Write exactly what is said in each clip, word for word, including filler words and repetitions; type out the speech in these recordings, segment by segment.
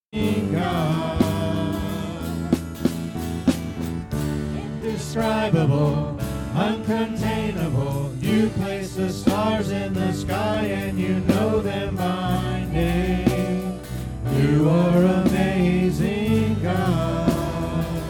Indescribable, uncontainable, you place the stars in the sky and you know them by name. You are amazing, God.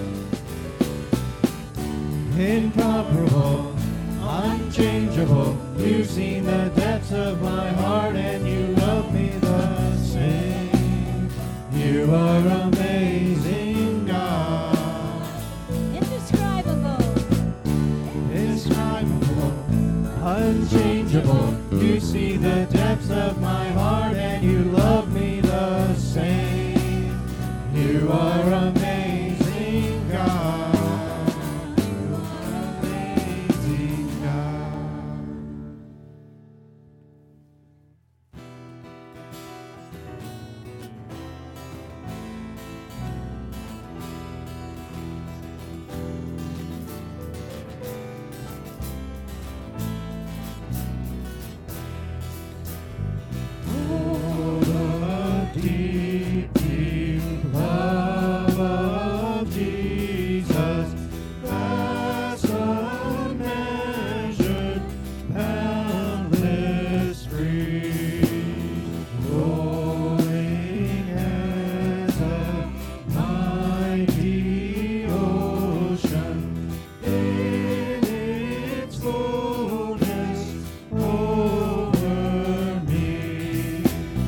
Incomparable, unchangeable, you've seen the depths of my heart and you love me the same. You are amazing, God. Indescribable, Indescribable, unchangeable, you see the depths of my heart and you love me the same. You are amazing, God. You are amazing, God. Oh, the deep, deep love of Jesus, vast, unmeasured, boundless, free, rolling as a mighty ocean in its fullness over me.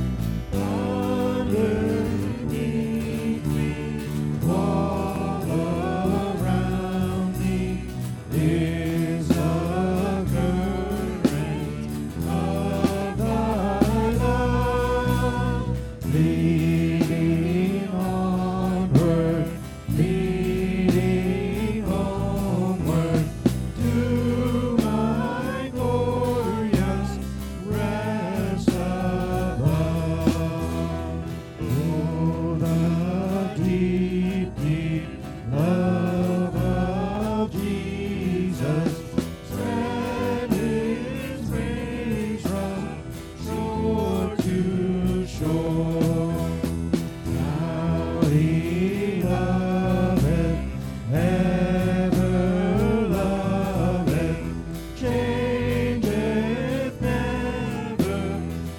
Underneath me, all around me is a current of thy love, leading onward, leading homeward to my glorious rest above. Oh, the deep, deep love of Jesus spread his wings from shore to shore. How he loveth, ever loveth, changeth never,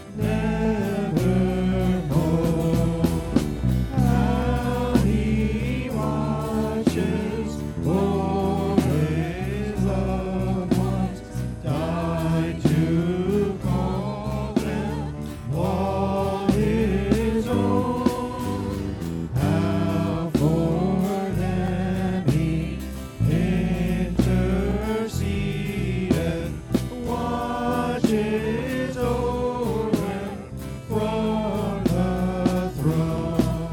nevermore. How he watches over his loved ones, died to call them all his own. How for them he interceded, watches over them from the throne.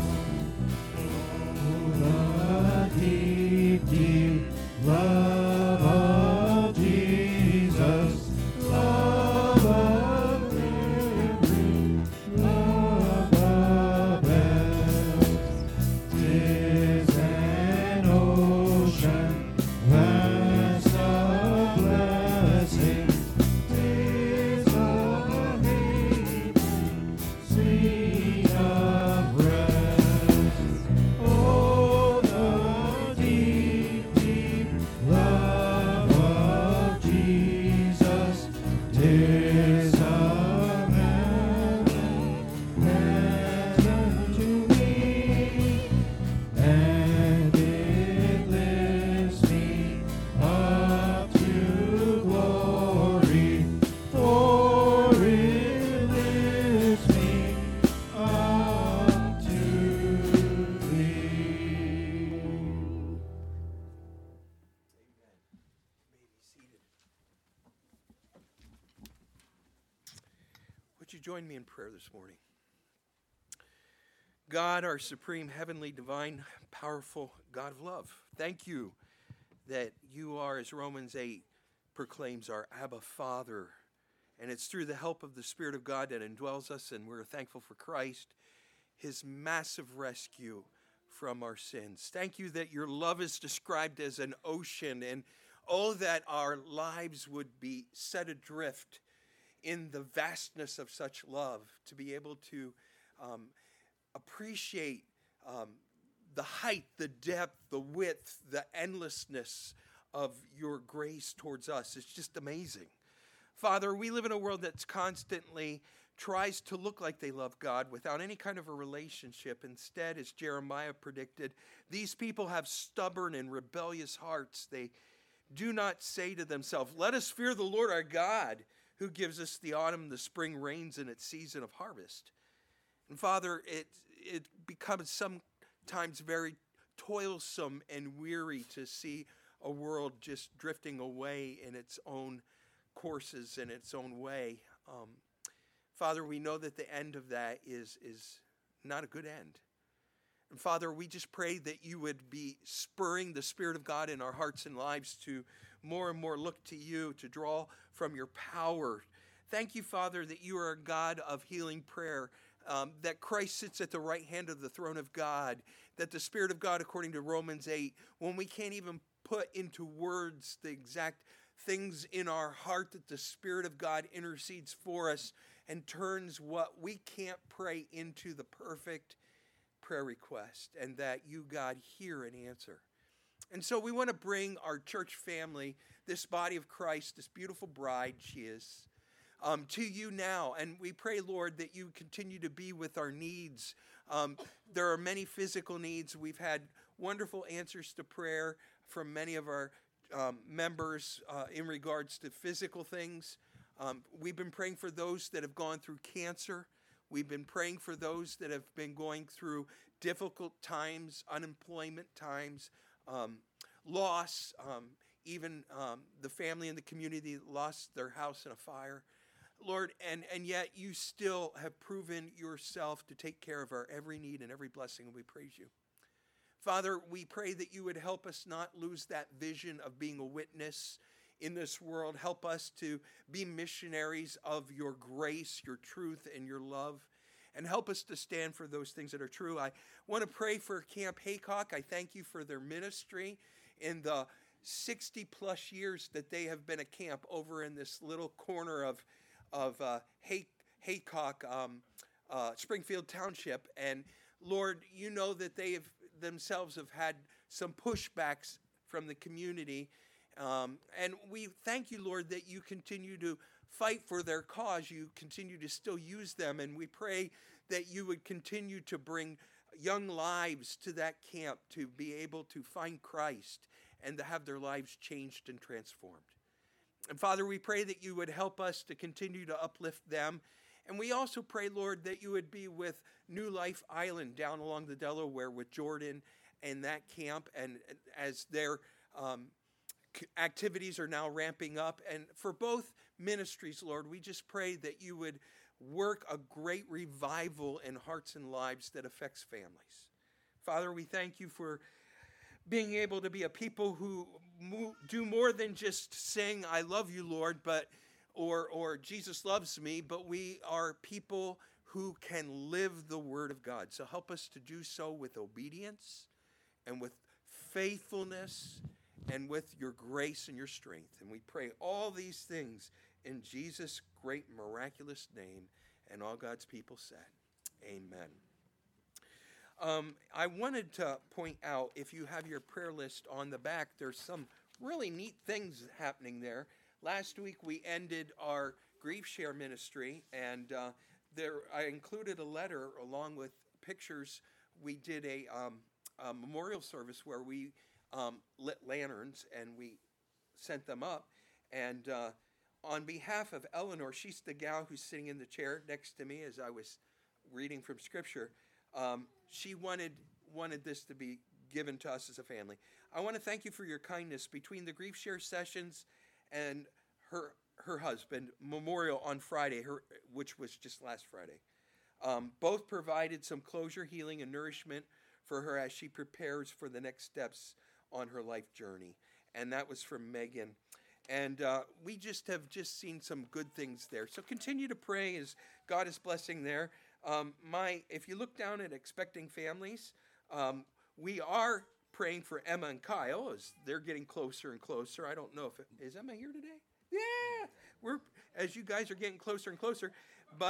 Oh, the deep, deep love of Jesus, love of every, love the best. 'Tis an ocean vast of blessing, 'tis a haven sweet of rest. Oh, the deep, deep love of Jesus, 'tis a heaven, heaven to me, and it lifts me up to glory, for it lifts me up to thee. Would you join me in prayer this morning? God, our supreme, heavenly, divine, powerful God of love, thank you that you are, as Romans eight proclaims, our Abba Father. And it's through the help of the Spirit of God that indwells us, and we're thankful for Christ, his massive rescue from our sins. Thank you that your love is described as an ocean, and oh, that our lives would be set adrift in the vastness of such love, to be able to um, appreciate um, the height, the depth, the width, the endlessness of your grace towards us. It's just amazing. Father, we live in a world that's constantly tries to look like they love God without any kind of a relationship. Instead, as Jeremiah predicted, these people have stubborn and rebellious hearts. They do not say to themselves, let us fear the Lord our God, who gives us the autumn, the spring rains in its season of harvest. And Father, it, it becomes sometimes very toilsome and weary to see a world just drifting away in its own courses, in its own way. Um, Father, we know that the end of that is, is not a good end. And Father, we just pray that you would be spurring the Spirit of God in our hearts and lives to more and more look to you, to draw from your power. Thank you, Father, that you are a God of healing prayer, um, that Christ sits at the right hand of the throne of God, that the Spirit of God, according to Romans eight, when we can't even put into words the exact things in our heart, that the Spirit of God intercedes for us and turns what we can't pray into the perfect prayer request, and that you, God, hear and answer. And so we want to bring our church family, this body of Christ, this beautiful bride she is, um, to you now. And we pray, Lord, that you continue to be with our needs. Um, there are many physical needs. We've had wonderful answers to prayer from many of our um, members uh, in regards to physical things. Um, we've been praying for those that have gone through cancer. We've been praying for those that have been going through difficult times, unemployment times, um, loss, um, even um, the family and the community lost their house in a fire. Lord, and, and yet you still have proven yourself to take care of our every need and every blessing, and we praise you. Father, we pray that you would help us not lose that vision of being a witness in this world. Help us to be missionaries of your grace, your truth, and your love. And help us to stand for those things that are true. I want to pray for Camp Haycock. I thank you for their ministry in the sixty plus years that they have been a camp over in this little corner of, of uh, Hay, Haycock, um, uh, Springfield Township. And Lord, you know that they have themselves have had some pushbacks from the community. Um, and we thank you, Lord, that you continue to fight for their cause. You continue to still use them. And we pray that you would continue to bring young lives to that camp to be able to find Christ and to have their lives changed and transformed. And Father, we pray that you would help us to continue to uplift them. And we also pray, Lord, that you would be with New Life Island down along the Delaware with Jordan and that camp. And as their um, activities are now ramping up. And for both ministries, Lord, we just pray that you would work a great revival in hearts and lives that affects families. Father, we thank you for being able to be a people who move, do more than just sing, I love you, Lord, but or or Jesus loves me, but we are people who can live the word of God. So help us to do so with obedience and with faithfulness and with your grace and your strength. And we pray all these things in Jesus' great miraculous name. And all God's people said, amen. Um, I wanted to point out, if you have your prayer list on the back, there's some really neat things happening there. Last week we ended our Grief Share ministry, and uh, there I included a letter along with pictures. We did a, um, a memorial service where we um, lit lanterns and we sent them up. And uh, on behalf of Eleanor, she's the gal who's sitting in the chair next to me as I was reading from Scripture. Um, she wanted wanted this to be given to us as a family. I want to thank you for your kindness between the Grief Share sessions and her her husband, Memorial on Friday, her, which was just last Friday. Um, both provided some closure, healing, and nourishment for her as she prepares for the next steps on her life journey. And that was from Megan. And uh, we just have just seen some good things there. So continue to pray as God is blessing there. Um, my, if you look down at Expecting Families, um, we are praying for Emma and Kyle as they're getting closer and closer. I don't know if, it, is Emma here today? Yeah, we're, as you guys are getting closer and closer. But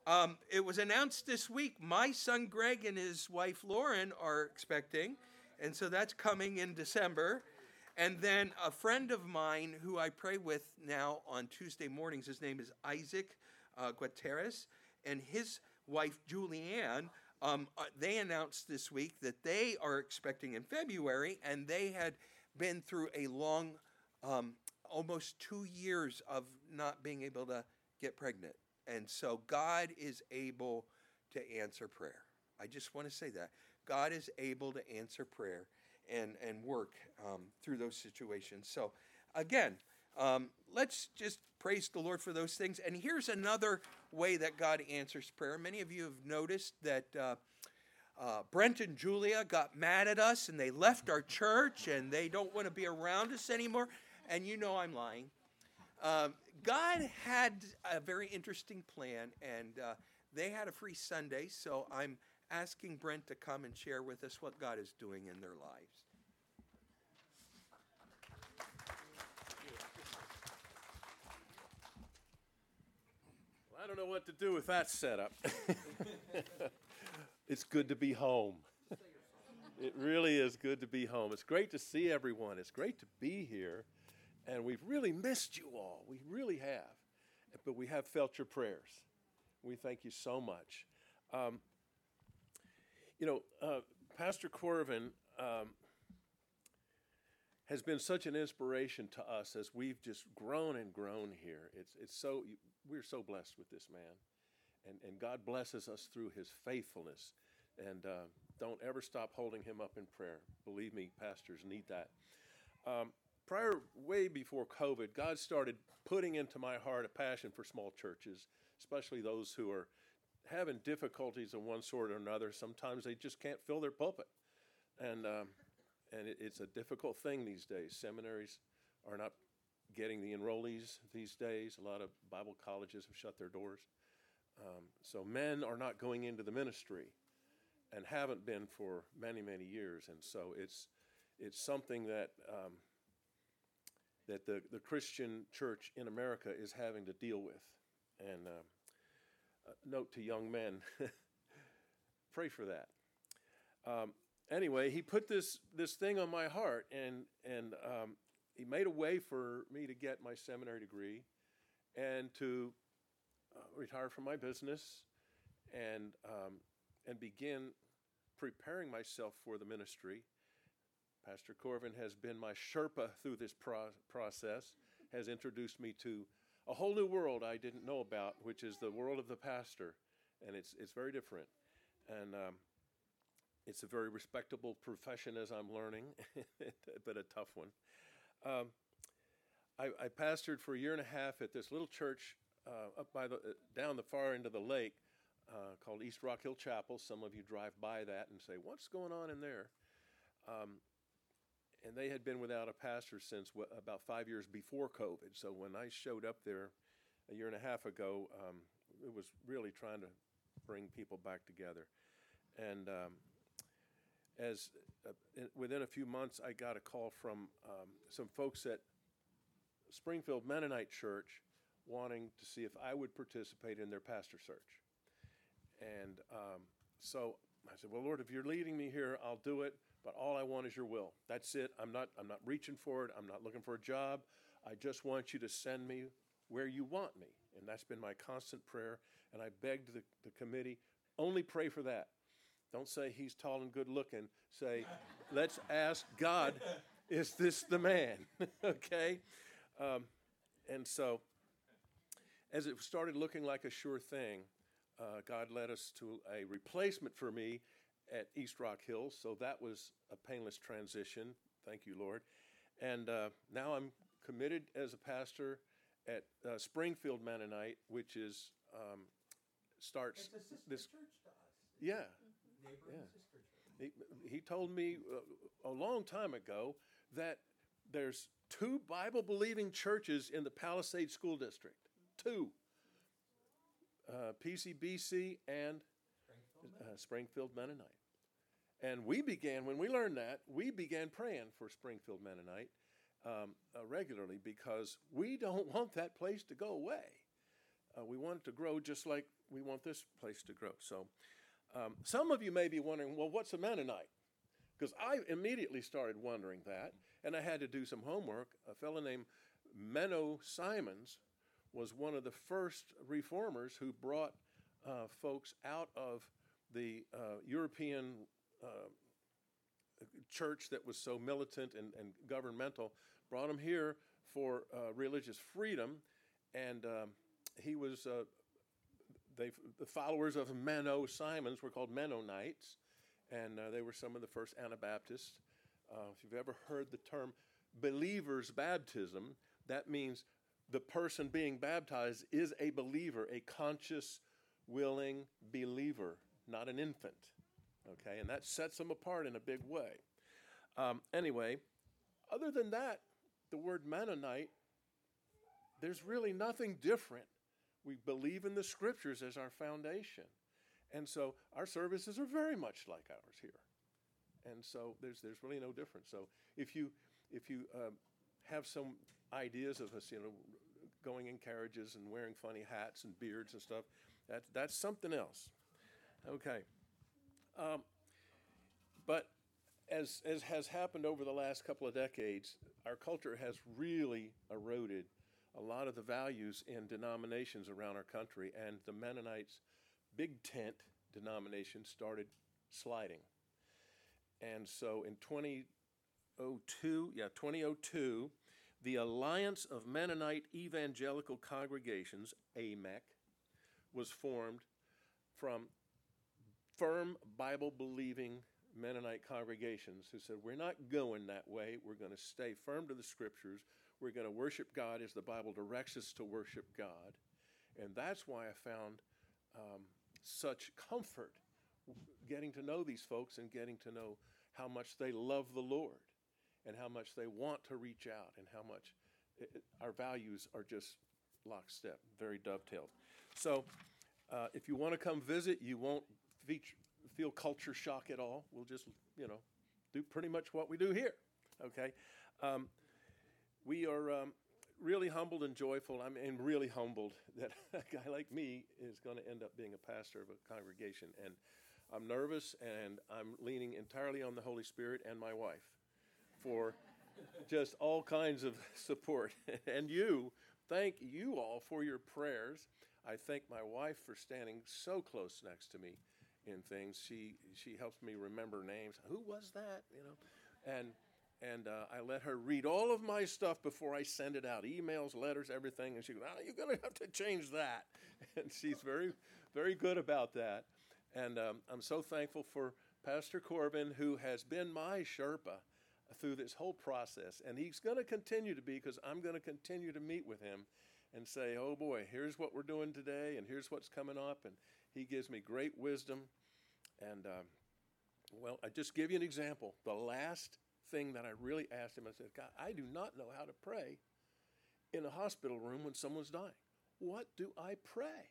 Um, it was announced this week. My son Greg and his wife Lauren are expecting, and so that's coming in December. And then a friend of mine who I pray with now on Tuesday mornings, his name is Isaac uh, Guterres, and his wife Julianne, um, uh, they announced this week that they are expecting in February, and they had been through a long, um, almost two years of not being able to get pregnant. And so God is able to answer prayer. I just want to say that. God is able to answer prayer and, and work um, through those situations. So again, um, let's just praise the Lord for those things. And here's another way that God answers prayer. Many of you have noticed that uh, uh, Brent and Julia got mad at us and they left our church and they don't want to be around us anymore. And you know I'm lying. Um, God had a very interesting plan, and uh, they had a free Sunday, so I'm asking Brent to come and share with us what God is doing in their lives. Well, I don't know what to do with that setup. It's good to be home. It really is good to be home. It's great to see everyone. It's great to be here. And we've really missed you all. We really have. But we have felt your prayers. We thank you so much. Um, you know, uh, Pastor Corvin um, has been such an inspiration to us as we've just grown and grown here. It's it's so we're so blessed with this man, and and God blesses us through his faithfulness. And uh, don't ever stop holding him up in prayer. Believe me, pastors need that. Um, Prior, way before COVID, God started putting into my heart a passion for small churches, especially those who are having difficulties of one sort or another. Sometimes they just can't fill their pulpit, and um, and it, it's a difficult thing these days. Seminaries are not getting the enrollees these days. A lot of Bible colleges have shut their doors, um, so men are not going into the ministry, and haven't been for many many years. And so it's it's something that. Um, that the, the Christian church in America is having to deal with. And um, uh, note to young men, pray for that. Um, anyway, he put this this thing on my heart, and, and um, he made a way for me to get my seminary degree and to uh, retire from my business and, um, and begin preparing myself for the ministry. Pastor Corvin has been my Sherpa through this pro- process, has introduced me to a whole new world I didn't know about, which is the world of the pastor, and it's it's very different. And um, it's a very respectable profession, as I'm learning, but a tough one. Um, I, I pastored for a year and a half at this little church uh, up by the uh, down the far end of the lake uh, called East Rock Hill Chapel. Some of you drive by that and say, "What's going on in there?" Um, And they had been without a pastor since w- about five years before COVID. So when I showed up there a year and a half ago, um, it was really trying to bring people back together. And um, as uh, in, within a few months, I got a call from um, some folks at Springfield Mennonite Church wanting to see if I would participate in their pastor search. And um, so I said, "Well, Lord, if you're leading me here, I'll do it. But all I want is your will. That's it. I'm not I'm not reaching for it. I'm not looking for a job. I just want you to send me where you want me." And that's been my constant prayer. And I begged the, the committee, only pray for that. Don't say he's tall and good looking. Say, let's ask God, is this the man? Okay? Um, and so as it started looking like a sure thing, uh, God led us to a replacement for me at East Rock Hills, so that was a painless transition. Thank you, Lord. And uh, now I'm committed as a pastor at uh, Springfield Mennonite, which is um, starts It's a sister this. church to us. Yeah, Neighboring Yeah. sister church. he, he told me uh, a long time ago that there's two Bible-believing churches in the Palisades School District. Two. Uh, P C B C and uh, Springfield Mennonite. And we began, when we learned that, we began praying for Springfield Mennonite um, uh, regularly because we don't want that place to go away. Uh, we want it to grow just like we want this place to grow. So um, some of you may be wondering, well, what's a Mennonite? Because I immediately started wondering that, and I had to do some homework. A fellow named Menno Simons was one of the first reformers who brought uh, folks out of the uh, European uh, church that was so militant and, and governmental, brought them here for uh, religious freedom, and um, he was, uh, they, the followers of Menno Simons were called Mennonites, and uh, they were some of the first Anabaptists. Uh, if you've ever heard the term believer's baptism, that means the person being baptized is a believer, a conscious, willing believer, not an infant. Okay, and that sets them apart in a big way. Um, anyway, other than that, the word Mennonite, there's really nothing different. We believe in the scriptures as our foundation. And so our services are very much like ours here. And so there's there's really no difference. So if you if you um, have some ideas of us, you know, going in carriages and wearing funny hats and beards and stuff, that, that's something else. Okay. Um, but as as has happened over the last couple of decades, our culture has really eroded a lot of the values in denominations around our country, and the Mennonites' big tent denomination started sliding. And so in twenty oh two, yeah, twenty oh two, the Alliance of Mennonite Evangelical Congregations, A M E C, was formed from firm Bible-believing Mennonite congregations who said, we're not going that way. We're going to stay firm to the scriptures. We're going to worship God as the Bible directs us to worship God. And that's why I found um, such comfort getting to know these folks and getting to know how much they love the Lord and how much they want to reach out and how much it, it, our values are just lockstep, very dovetailed. So uh, if you want to come visit, you won't feature, feel culture shock at all. We'll just, you know, do pretty much what we do here, okay? Um, we are um, really humbled and joyful. I'm and really humbled that a guy like me is going to end up being a pastor of a congregation. And I'm nervous, and I'm leaning entirely on the Holy Spirit and my wife for just all kinds of support. And you, thank you all for your prayers. I thank my wife for standing so close next to me in things. She she helps me remember names. Who was that? You know, and and uh, I let her read all of my stuff before I send it out, emails, letters, everything. And she goes, "Oh, you're going to have to change that." And she's very, very good about that. And um, I'm so thankful for Pastor Corbin, who has been my Sherpa through this whole process. And he's going to continue to be, because I'm going to continue to meet with him and say, oh boy, here's what we're doing today, and here's what's coming up. And he gives me great wisdom. And, um, well, I just give you an example. The last thing that I really asked him, I said, God, I do not know how to pray in a hospital room when someone's dying. What do I pray?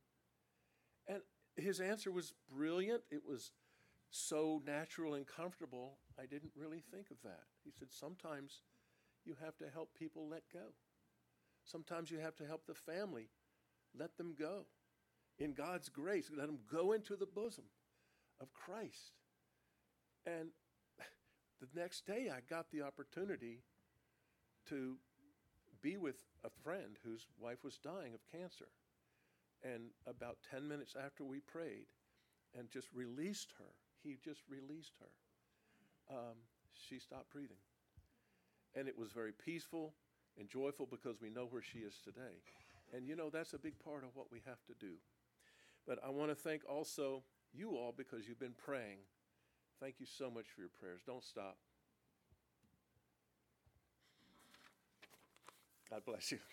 And his answer was brilliant. It was so natural and comfortable, I didn't really think of that. He said, sometimes you have to help people let go. Sometimes you have to help the family let them go. In God's grace, let them go into the bosom of Christ. And the next day, I got the opportunity to be with a friend whose wife was dying of cancer. And about ten minutes after we prayed and just released her, he just released her, um, she stopped breathing. And it was very peaceful and joyful because we know where she is today. And you know, that's a big part of what we have to do. But I want to thank also you all because you've been praying. Thank you so much for your prayers. Don't stop. God bless you.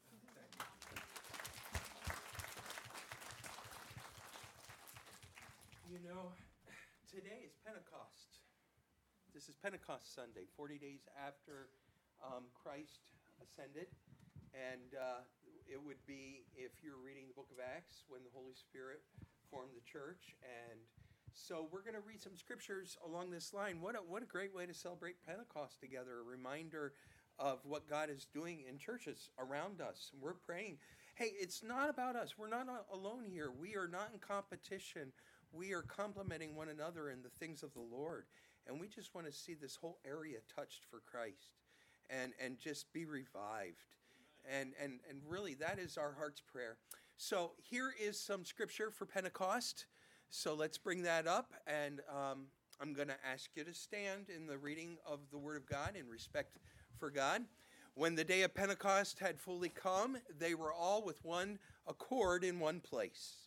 You know, today is Pentecost. This is Pentecost Sunday, forty days after um, Christ ascended. And uh, it would be, if you're reading the book of Acts, when the Holy Spirit formed the church. And so we're going to read some scriptures along this line. What a, what a great way to celebrate Pentecost together, a reminder of what God is doing in churches around us. And we're praying. Hey, it's not about us. We're not a- alone here. We are not in competition. We are complementing one another in the things of the Lord. And we just want to see this whole area touched for Christ and, and just be revived. And, and, and really, that is our heart's prayer. So here is some scripture for Pentecost. So let's bring that up. And um, I'm going to ask you to stand in the reading of the Word of God in respect for God. When the day of Pentecost had fully come, they were all with one accord in one place.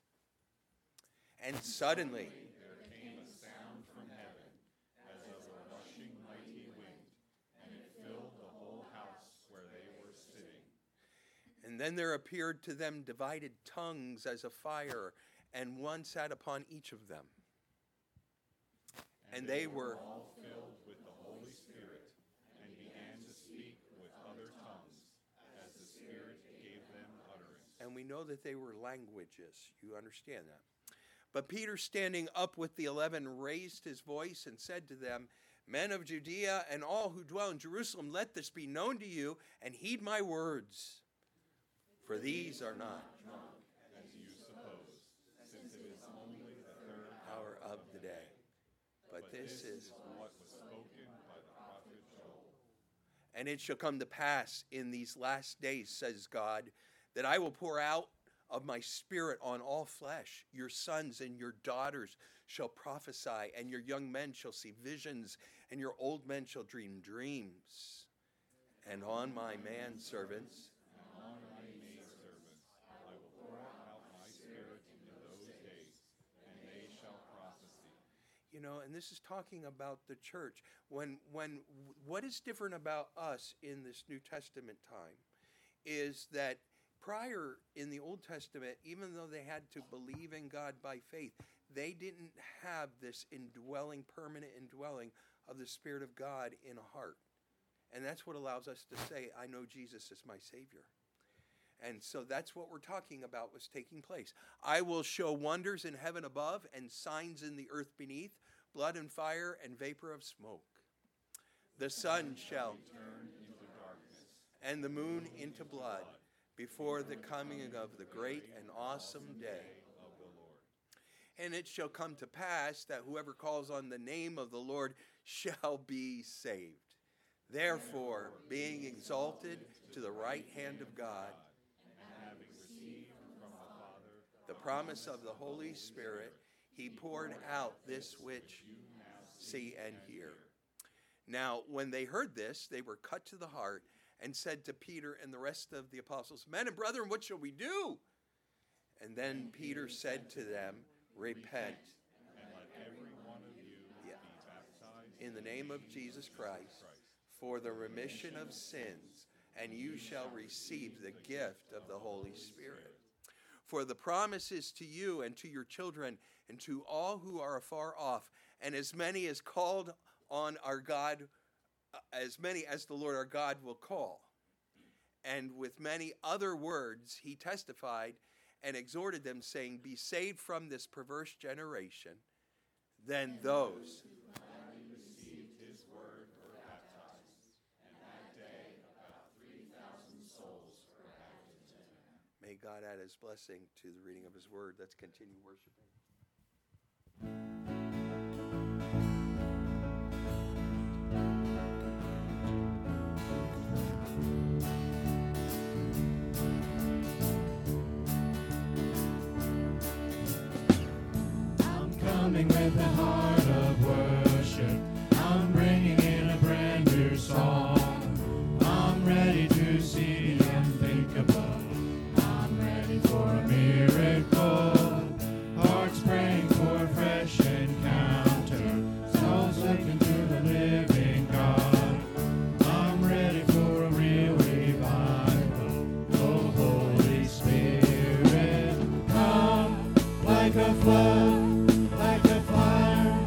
And suddenly there came a sound from heaven, as of a rushing mighty wind, and it filled the whole house where they were sitting. And then there appeared to them divided tongues as a fire, and one sat upon each of them. And, and they, they were all filled with the Holy Spirit, and began to speak with other tongues, as the Spirit gave them utterance. And we know that they were languages. You understand that. But Peter, standing up with the eleven, raised his voice and said to them, Men of Judea and all who dwell in Jerusalem, let this be known to you, and heed my words. For these are not drunk, as you suppose, since it is only the third hour of the day. But, but this, this is, is what was spoken by the prophet Joel. And it shall come to pass in these last days, says God, that I will pour out of my Spirit on all flesh. Your sons and your daughters shall prophesy, and your young men shall see visions, and your old men shall dream dreams. And on my manservants and on my maidservants I will pour out my Spirit in those days, and they shall prophesy. You know, and this is talking about the church. When, when, what is different about us in this New Testament time is that prior in the Old Testament, even though they had to believe in God by faith, they didn't have this indwelling, permanent indwelling of the Spirit of God in a heart. And that's what allows us to say, I know Jesus is my Savior. And so that's what we're talking about was taking place. I will show wonders in heaven above and signs in the earth beneath, blood and fire and vapor of smoke. The sun shall turn into darkness, and the moon into blood, before the coming of the great and awesome day of the Lord. And it shall come to pass that whoever calls on the name of the Lord shall be saved. Therefore, being exalted to the right hand of God, And having received from the Father the promise of the Holy Spirit, he poured out this which you see and hear. Now, when they heard this, they were cut to the heart, and said to Peter and the rest of the apostles, Men and brethren, what shall we do? And then Peter said to them, Repent, and let every one of you Yeah. be baptized in the name of Jesus Christ for the remission of sins, and you shall receive the gift of the Holy Spirit. For the promise is to you and to your children and to all who are afar off, and as many as called on our God, as many as the Lord our God will call. And with many other words he testified and exhorted them, saying, Be saved from this perverse generation. Then those having received his word were baptized, and that day about three thousand souls were added to him. may God add his blessing to the reading of his word. Let's continue worshiping. Coming with a heart of worship, I'm bringing in a brand new song. I'm ready to see and think about. I'm ready for a miracle. Hearts praying for a fresh encounter. Souls looking to the living God. I'm ready for a real revival. Oh, Holy Spirit, come like a flood. Like a fire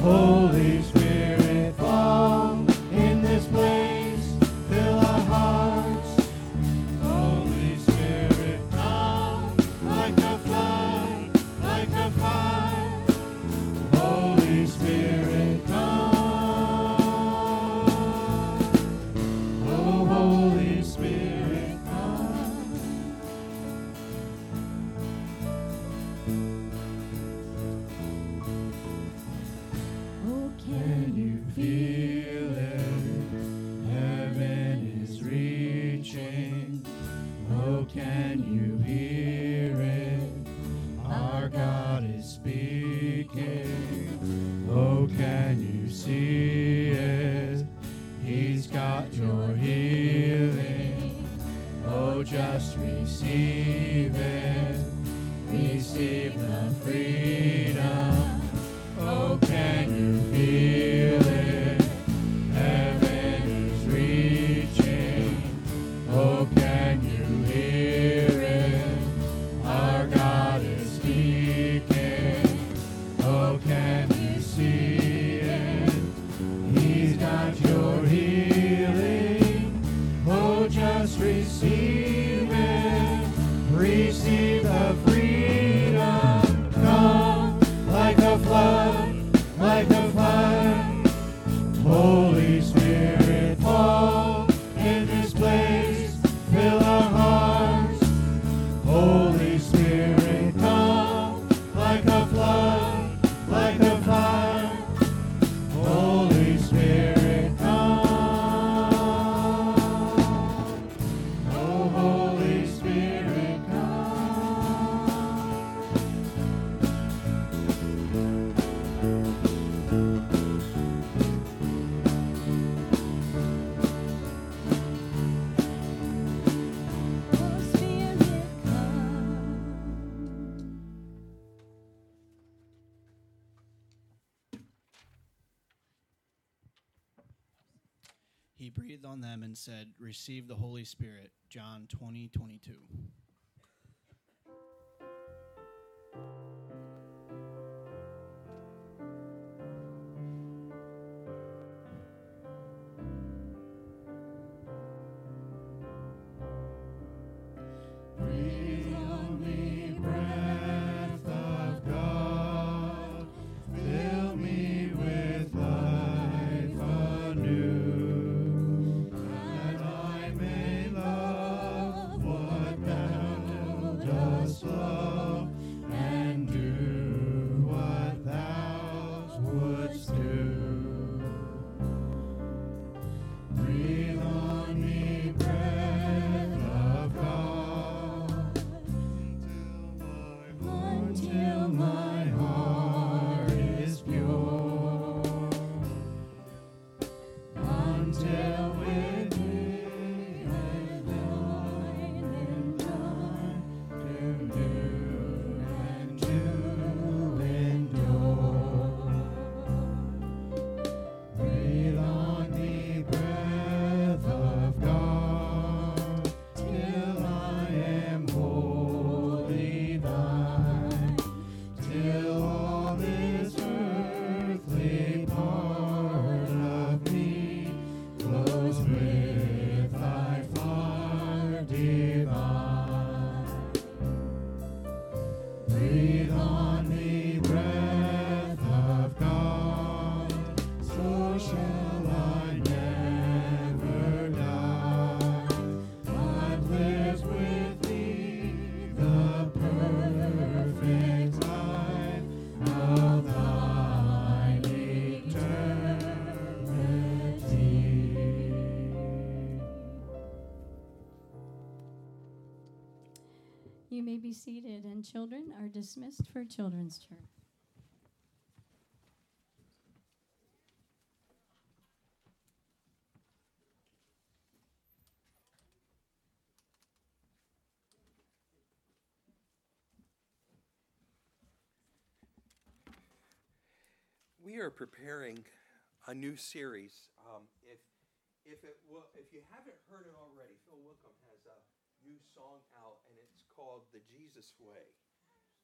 Holy Spirit, fall in this place, fill our hearts. Holy Spirit, come like a flood, like a fire. Holy Spirit, come. Oh, Holy Spirit, come. Oh, Can you feel it? Heaven is reaching. Oh, can you hear it? Our God is speaking. Oh, can you see it? He's got your healing. Oh, just receive it. Receive the freedom. Oh, can you feel it? Heaven is reaching. Oh, can you hear it? Our God is speaking. Oh, can you see it? He's got your healing. Oh, just receive it. Receive the freedom. Come like a flood, like a fire. Holy Spirit, fall in this place, fill our hearts. Holy Spirit, come like a flood, like a fire. Holy Spirit, come. Oh, Holy Spirit, come. oh, Spirit, come. He breathed on them and said, "Receive the Holy Spirit." John twenty twenty-two. Breathe on me, breath of God. Fill me with life anew, that I may love what thou dost love, and do what thou wouldst do. Breathe on me, breath of God, until my heart is pure, until with me and thine and thine to do and to endure. Breathe on me, breath of God, till I am wholly thine, till all this earthly part of me glows with thy fire divine. Breathe on me, breath of God, so shall I never die, but live with thee the perfect life of thine eternity. You may be seated, and children are dismissed for children's turn. We are preparing a new series. Um, if if it will, if you haven't heard it already, Phil Wickham has a new song out, and it's called "The Jesus Way."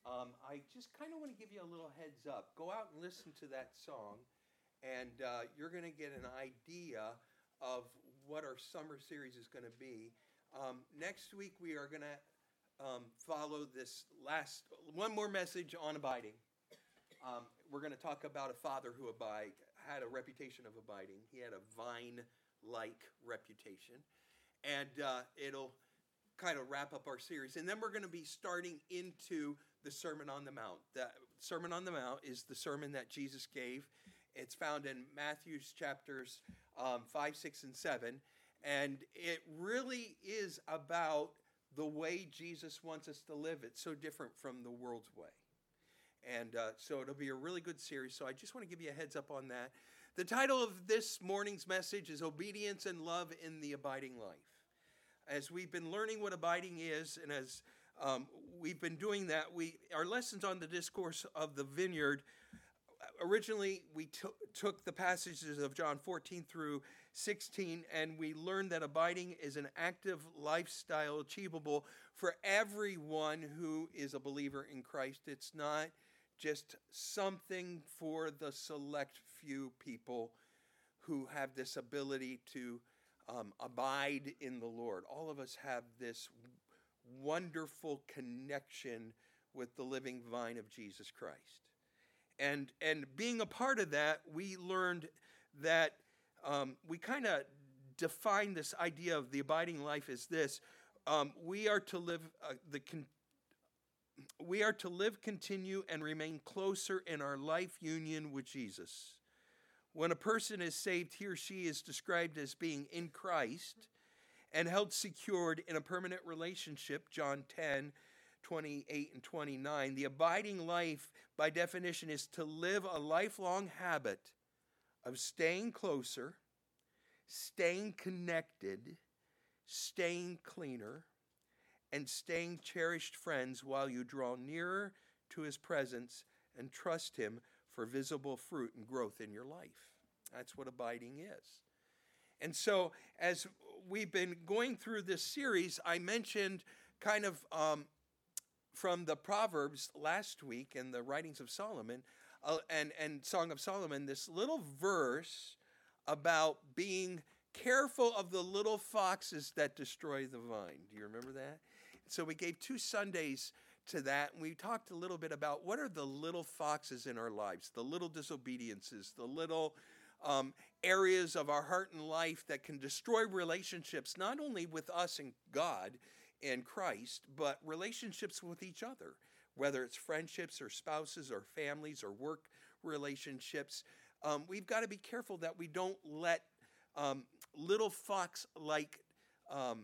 um, I just kind of want to give you a little heads up. Go out and listen to that song, and uh, you're going to get an idea of what our summer series is going to be. Um, next week, we are going to um, follow this last, one more message on abiding. Um, we're going to talk about a father who abide, had a reputation of abiding. He had a vine-like reputation. And uh, it'll kind of wrap up our series. And then we're going to be starting into the Sermon on the Mount. The Sermon on the Mount is the sermon that Jesus gave. It's found in Matthew's chapters um, five, six, and seven. And it really is about the way Jesus wants us to live. It's so different from the world's way. And uh, so it'll be a really good series. So I just want to give you a heads up on that. The title of this morning's message is Obedience and Love in the Abiding Life. As we've been learning what abiding is, and as um, we've been doing that, we our lessons on the discourse of the vineyard, originally we t- took the passages of John fourteen through sixteen, and we learned that abiding is an active lifestyle achievable for everyone who is a believer in Christ. It's not just something for the select few people who have this ability to um, abide in the Lord. All of us have this wonderful connection with the living vine of Jesus Christ. And and being a part of that, we learned that um, we kind of define this idea of the abiding life as this. Um, we are to live uh, the con- we are to live, continue, and remain closer in our life union with Jesus. When a person is saved, he or she is described as being in Christ and held secured in a permanent relationship, John ten, twenty-eight and twenty-nine. The abiding life, by definition, is to live a lifelong habit of staying closer, staying connected, staying cleaner, and staying cherished friends while you draw nearer to his presence and trust him for visible fruit and growth in your life. That's what abiding is. And so as we've been going through this series, I mentioned kind of um, from the Proverbs last week and the writings of Solomon uh, and, and Song of Solomon, this little verse about being careful of the little foxes that destroy the vine. Do you remember that? So we gave two Sundays to that, and we talked a little bit about what are the little foxes in our lives, the little disobediences, the little um, areas of our heart and life that can destroy relationships, not only with us and God and Christ, but relationships with each other, whether it's friendships or spouses or families or work relationships. Um, we've got to be careful that we don't let um, little fox-like um,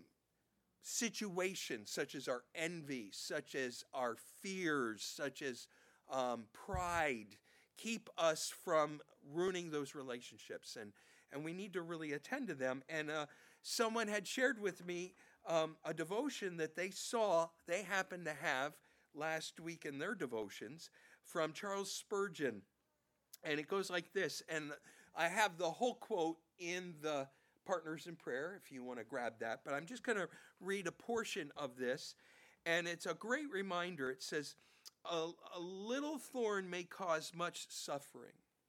situations such as our envy, such as our fears, such as um, pride, keep us from ruining those relationships. And, and we need to really attend to them. And uh, someone had shared with me um, a devotion that they saw, they happened to have last week in their devotions from Charles Spurgeon. And it goes like this. And I have the whole quote in the Partners in Prayer, if you want to grab that. But I'm just going to read a portion of this. And it's a great reminder. It says, a, a little thorn may cause much suffering.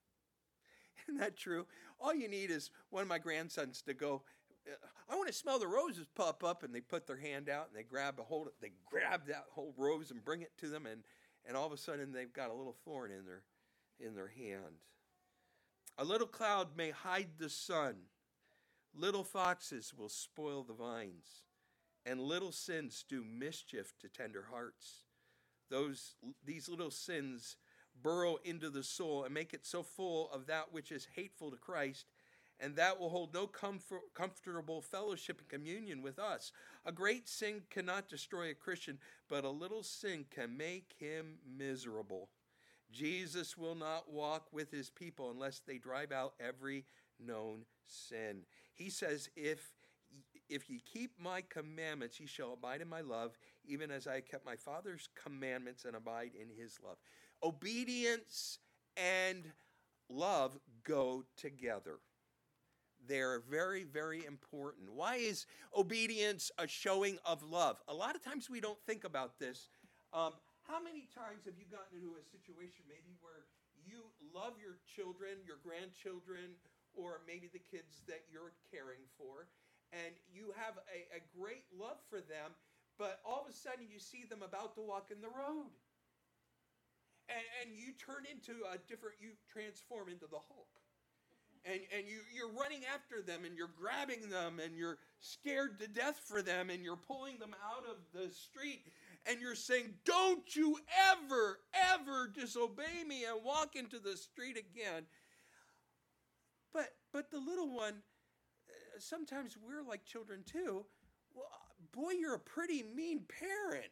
Isn't that true? All you need is one of my grandsons to go, I want to smell the roses pop up. And they put their hand out and they grab a hold, they grab that whole rose and bring it to them. And, and all of a sudden they've got a little thorn in their, in their hand. A little cloud may hide the sun. Little foxes will spoil the vines, and little sins do mischief to tender hearts. Those, these little sins burrow into the soul and make it so full of that which is hateful to Christ, and that will hold no comfort, comfortable fellowship and communion with us. A great sin cannot destroy a Christian, but a little sin can make him miserable. Jesus will not walk with his people unless they drive out every known sin. He says, if if ye keep my commandments, ye shall abide in my love, even as I kept my Father's commandments and abide in his love. Obedience and love go together. They're very, very important. Why is obedience a showing of love? A lot of times we don't think about this. Um, How many times have you gotten into a situation maybe where you love your children, your grandchildren, or maybe the kids that you're caring for, and you have a, a great love for them, but all of a sudden you see them about to walk in the road. And, and you turn into a different, you transform into the Hulk. And, and you, you're running after them, and you're grabbing them, and you're scared to death for them, and you're pulling them out of the street, and you're saying, don't you ever, ever disobey me and walk into the street again. But, but the little one, sometimes we're like children too. Well, boy, you're a pretty mean parent.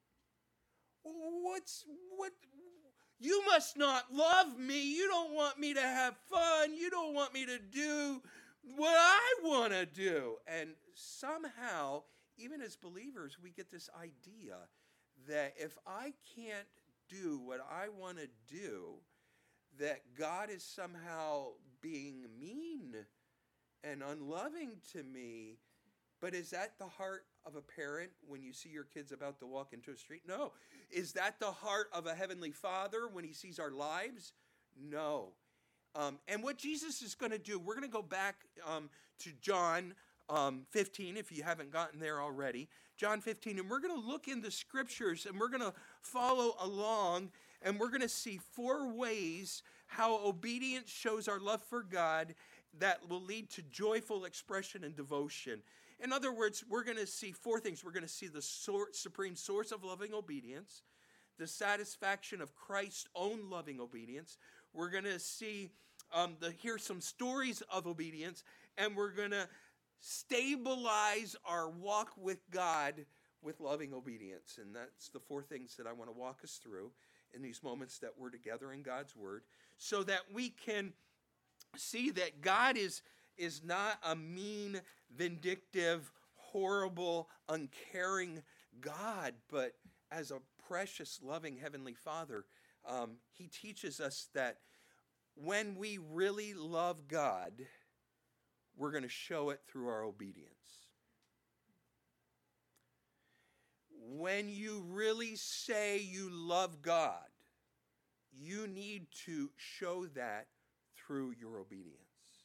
What's, what... You must not love me. You don't want me to have fun. You don't want me to do what I want to do. And somehow, even as believers, we get this idea that if I can't do what I want to do, that God is somehow being mean and unloving to me. But is that the heart of a parent when you see your kids about to walk into a street? No. Is that the heart of a heavenly Father when he sees our lives? No. Um, and what Jesus is going to do, we're going to go back um, to John um, fifteen, if you haven't gotten there already. John fifteen, and we're going to look in the scriptures, and we're going to follow along, and we're going to see four ways how obedience shows our love for God that will lead to joyful expression and devotion. In other words, we're going to see four things. We're going to see the sor- supreme source of loving obedience, the satisfaction of Christ's own loving obedience. We're going to see, um, the, hear some stories of obedience, and we're going to stabilize our walk with God with loving obedience. And that's the four things that I want to walk us through in these moments that we're together in God's Word, so that we can see that God is is not a mean, vindictive, horrible, uncaring God, but as a precious, loving Heavenly Father. Um, he teaches us that when we really love God, we're going to show it through our obedience. When you really say you love God, you need to show that through your obedience.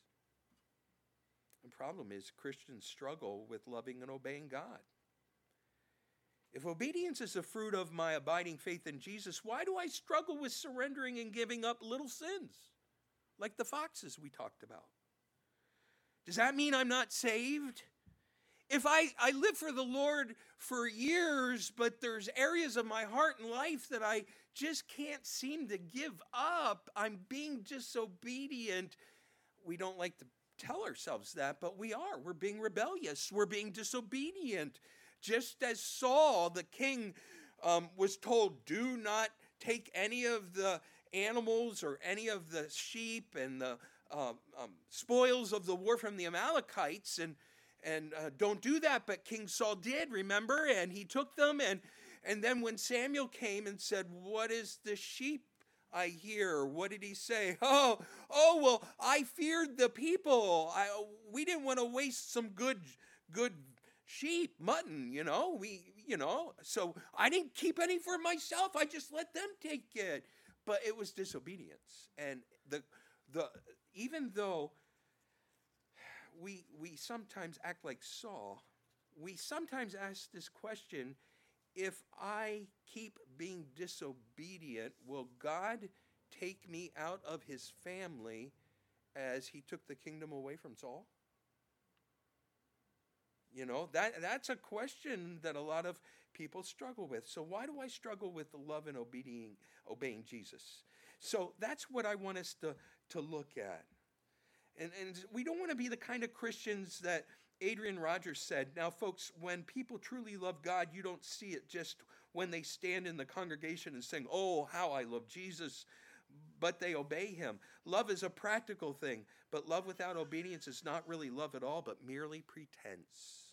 The problem is Christians struggle with loving and obeying God. If obedience is a fruit of my abiding faith in Jesus, why do I struggle with surrendering and giving up little sins, like the foxes we talked about? Does that mean I'm not saved? If I, I live for the Lord for years, but there's areas of my heart and life that I just can't seem to give up, I'm being disobedient. We don't like to tell ourselves that, but we are. We're being rebellious. We're being disobedient. Just as Saul, the king, um, was told, do not take any of the animals or any of the sheep and the um, um, spoils of the war from the Amalekites, and and uh, don't do that. But King Saul did, remember? And he took them, and and then when Samuel came and said, what is the sheep I hear? What did he say? Oh, oh, well, I feared the people. I, we didn't want to waste some good, good sheep, mutton, you know, we, you know, so I didn't keep any for myself. I just let them take it. But it was disobedience. And the, the, even though we, we sometimes act like Saul, we sometimes ask this question, if I keep being disobedient, will God take me out of his family as he took the kingdom away from Saul? You know, that that's a question that a lot of people struggle with. So why do I struggle with the love and obeying, obeying Jesus? So that's what I want us to, to look at. And, and we don't want to be the kind of Christians that Adrian Rogers said, now, folks, when people truly love God, you don't see it just when they stand in the congregation and sing, oh, how I love Jesus, but they obey him. Love is a practical thing, but love without obedience is not really love at all, but merely pretense.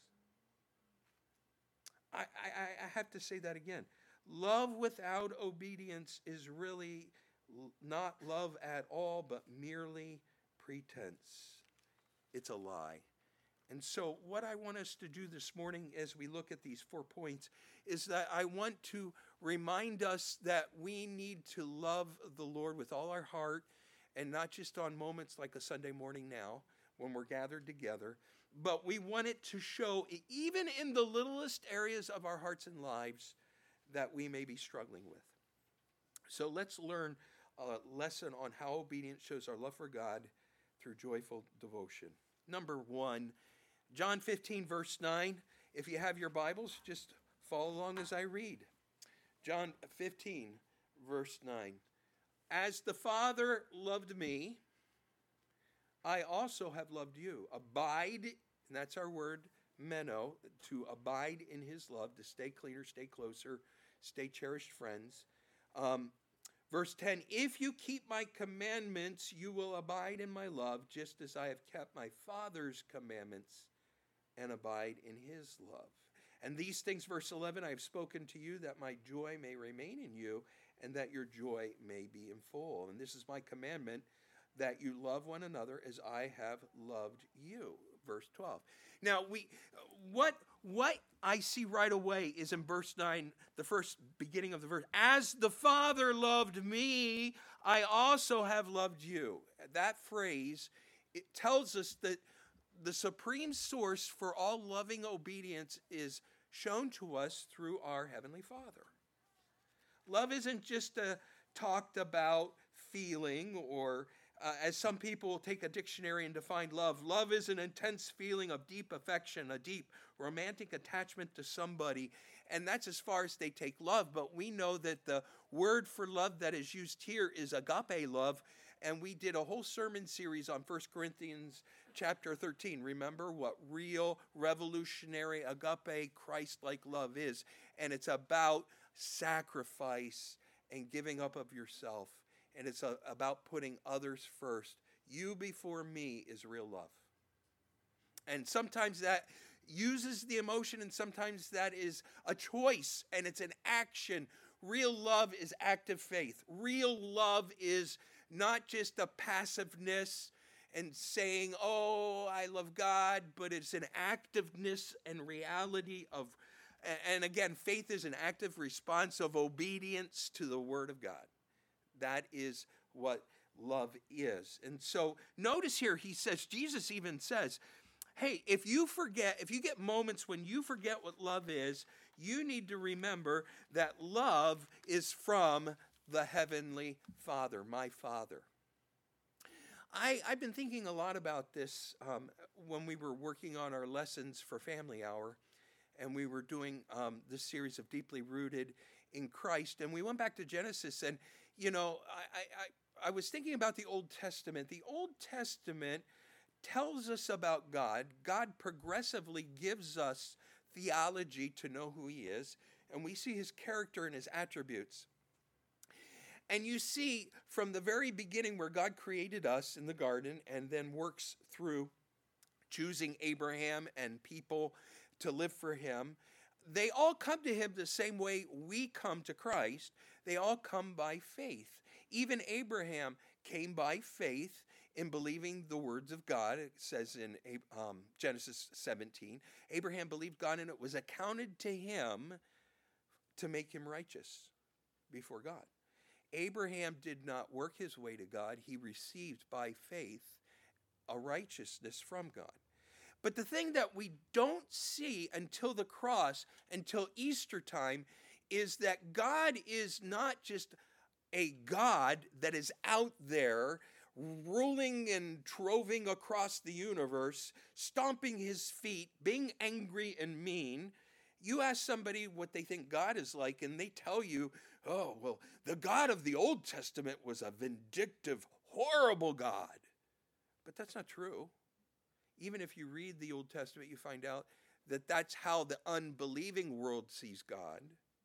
I, I, I have to say that again. Love without obedience is really not love at all, but merely pretense. It's a lie. And so what I want us to do this morning as we look at these four points is that I want to remind us that we need to love the Lord with all our heart, and not just on moments like a Sunday morning now when we're gathered together, but we want it to show even in the littlest areas of our hearts and lives that we may be struggling with. So let's learn a lesson on how obedience shows our love for God through joyful devotion. Number one, John fifteen, verse nine. If you have your Bibles, just follow along as I read. John fifteen, verse nine. As the Father loved me, I also have loved you. Abide, and that's our word, meno, to abide in his love, to stay cleaner, stay closer, stay cherished friends. Um, verse ten, if you keep my commandments, you will abide in my love, just as I have kept my Father's commandments and abide in his love. And these things, verse eleven, I have spoken to you that my joy may remain in you and that your joy may be in full. And this is my commandment, that you love one another as I have loved you. Verse twelve. Now, we what what I see right away is in verse nine, the first beginning of the verse. As the Father loved me, I also have loved you. That phrase, it tells us that the supreme source for all loving obedience is shown to us through our Heavenly Father. Love isn't just a talked about feeling, or uh, as some people take a dictionary and define love, love is an intense feeling of deep affection, a deep romantic attachment to somebody, and that's as far as they take love. But we know that the word for love that is used here is agape love, and we did a whole sermon series on First Corinthians chapter thirteen. Remember what real, revolutionary, agape, Christ-like love is, and it's about sacrifice and giving up of yourself, and it's a, about putting others first. You before me is real love. And sometimes that uses the emotion, and sometimes that is a choice, and it's an action. Real love is active faith. Real love is not just a passiveness and saying, oh, I love God, but it's an activeness and reality of, and again, faith is an active response of obedience to the Word of God. That is what love is. And so notice here, he says, Jesus even says, hey, if you forget, if you get moments when you forget what love is, you need to remember that love is from the Heavenly Father, my Father. I, I've been thinking a lot about this um, when we were working on our lessons for Family Hour, and we were doing um, this series of Deeply Rooted in Christ, and we went back to Genesis, and, you know, I, I, I was thinking about the Old Testament. The Old Testament tells us about God. God progressively gives us theology to know who he is, and we see his character and his attributes. And you see from the very beginning where God created us in the garden and then works through choosing Abraham and people to live for him, they all come to him the same way we come to Christ. They all come by faith. Even Abraham came by faith in believing the words of God. It says in um, Genesis seventeen, Abraham believed God and it was accounted to him to make him righteous before God. Abraham did not work his way to God. He received by faith a righteousness from God. But the thing that we don't see until the cross, until Easter time, is that God is not just a God that is out there ruling and troving across the universe, stomping his feet, being angry and mean. You ask somebody what they think God is like, and they tell you, oh, well, the God of the Old Testament was a vindictive, horrible God. But that's not true. Even if you read the Old Testament, you find out that that's how the unbelieving world sees God.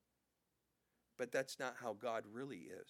But that's not how God really is.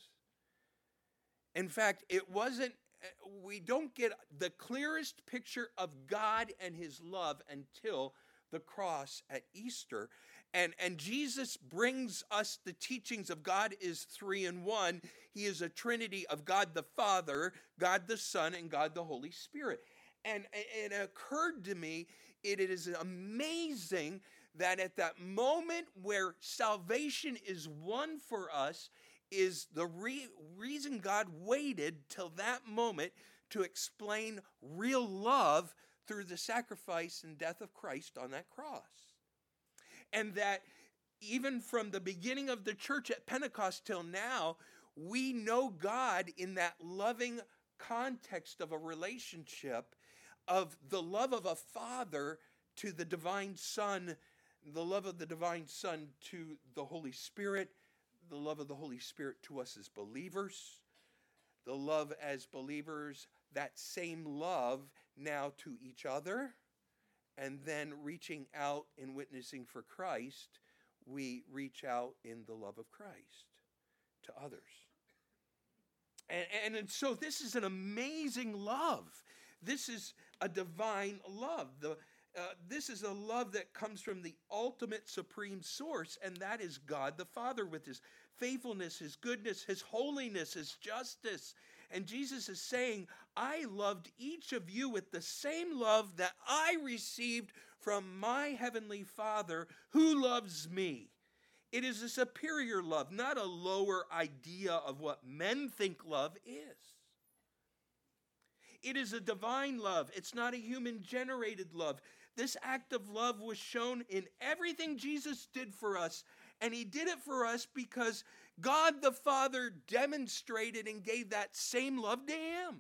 In fact, it wasn't, we don't get the clearest picture of God and his love until the cross at Easter. And, and Jesus brings us the teachings of God is three in one. He is a trinity of God the Father, God the Son, and God the Holy Spirit. And it occurred to me, it is amazing that at that moment where salvation is won for us is the re- reason God waited till that moment to explain real love through the sacrifice and death of Christ on that cross. And that even from the beginning of the church at Pentecost till now, we know God in that loving context of a relationship of the love of a father to the divine Son, the love of the divine Son to the Holy Spirit, the love of the Holy Spirit to us as believers, the love as believers, that same love now to each other, and then reaching out and witnessing for Christ, we reach out in the love of Christ to others. And, and, and so this is an amazing love. This is a divine love. The, uh, this is a love that comes from the ultimate supreme source, and that is God the Father with his faithfulness, his goodness, his holiness, his justice. And Jesus is saying, I loved each of you with the same love that I received from my heavenly Father who loves me. It is a superior love, not a lower idea of what men think love is. It is a divine love. It's not a human-generated love. This act of love was shown in everything Jesus did for us, and he did it for us because God the Father demonstrated and gave that same love to him.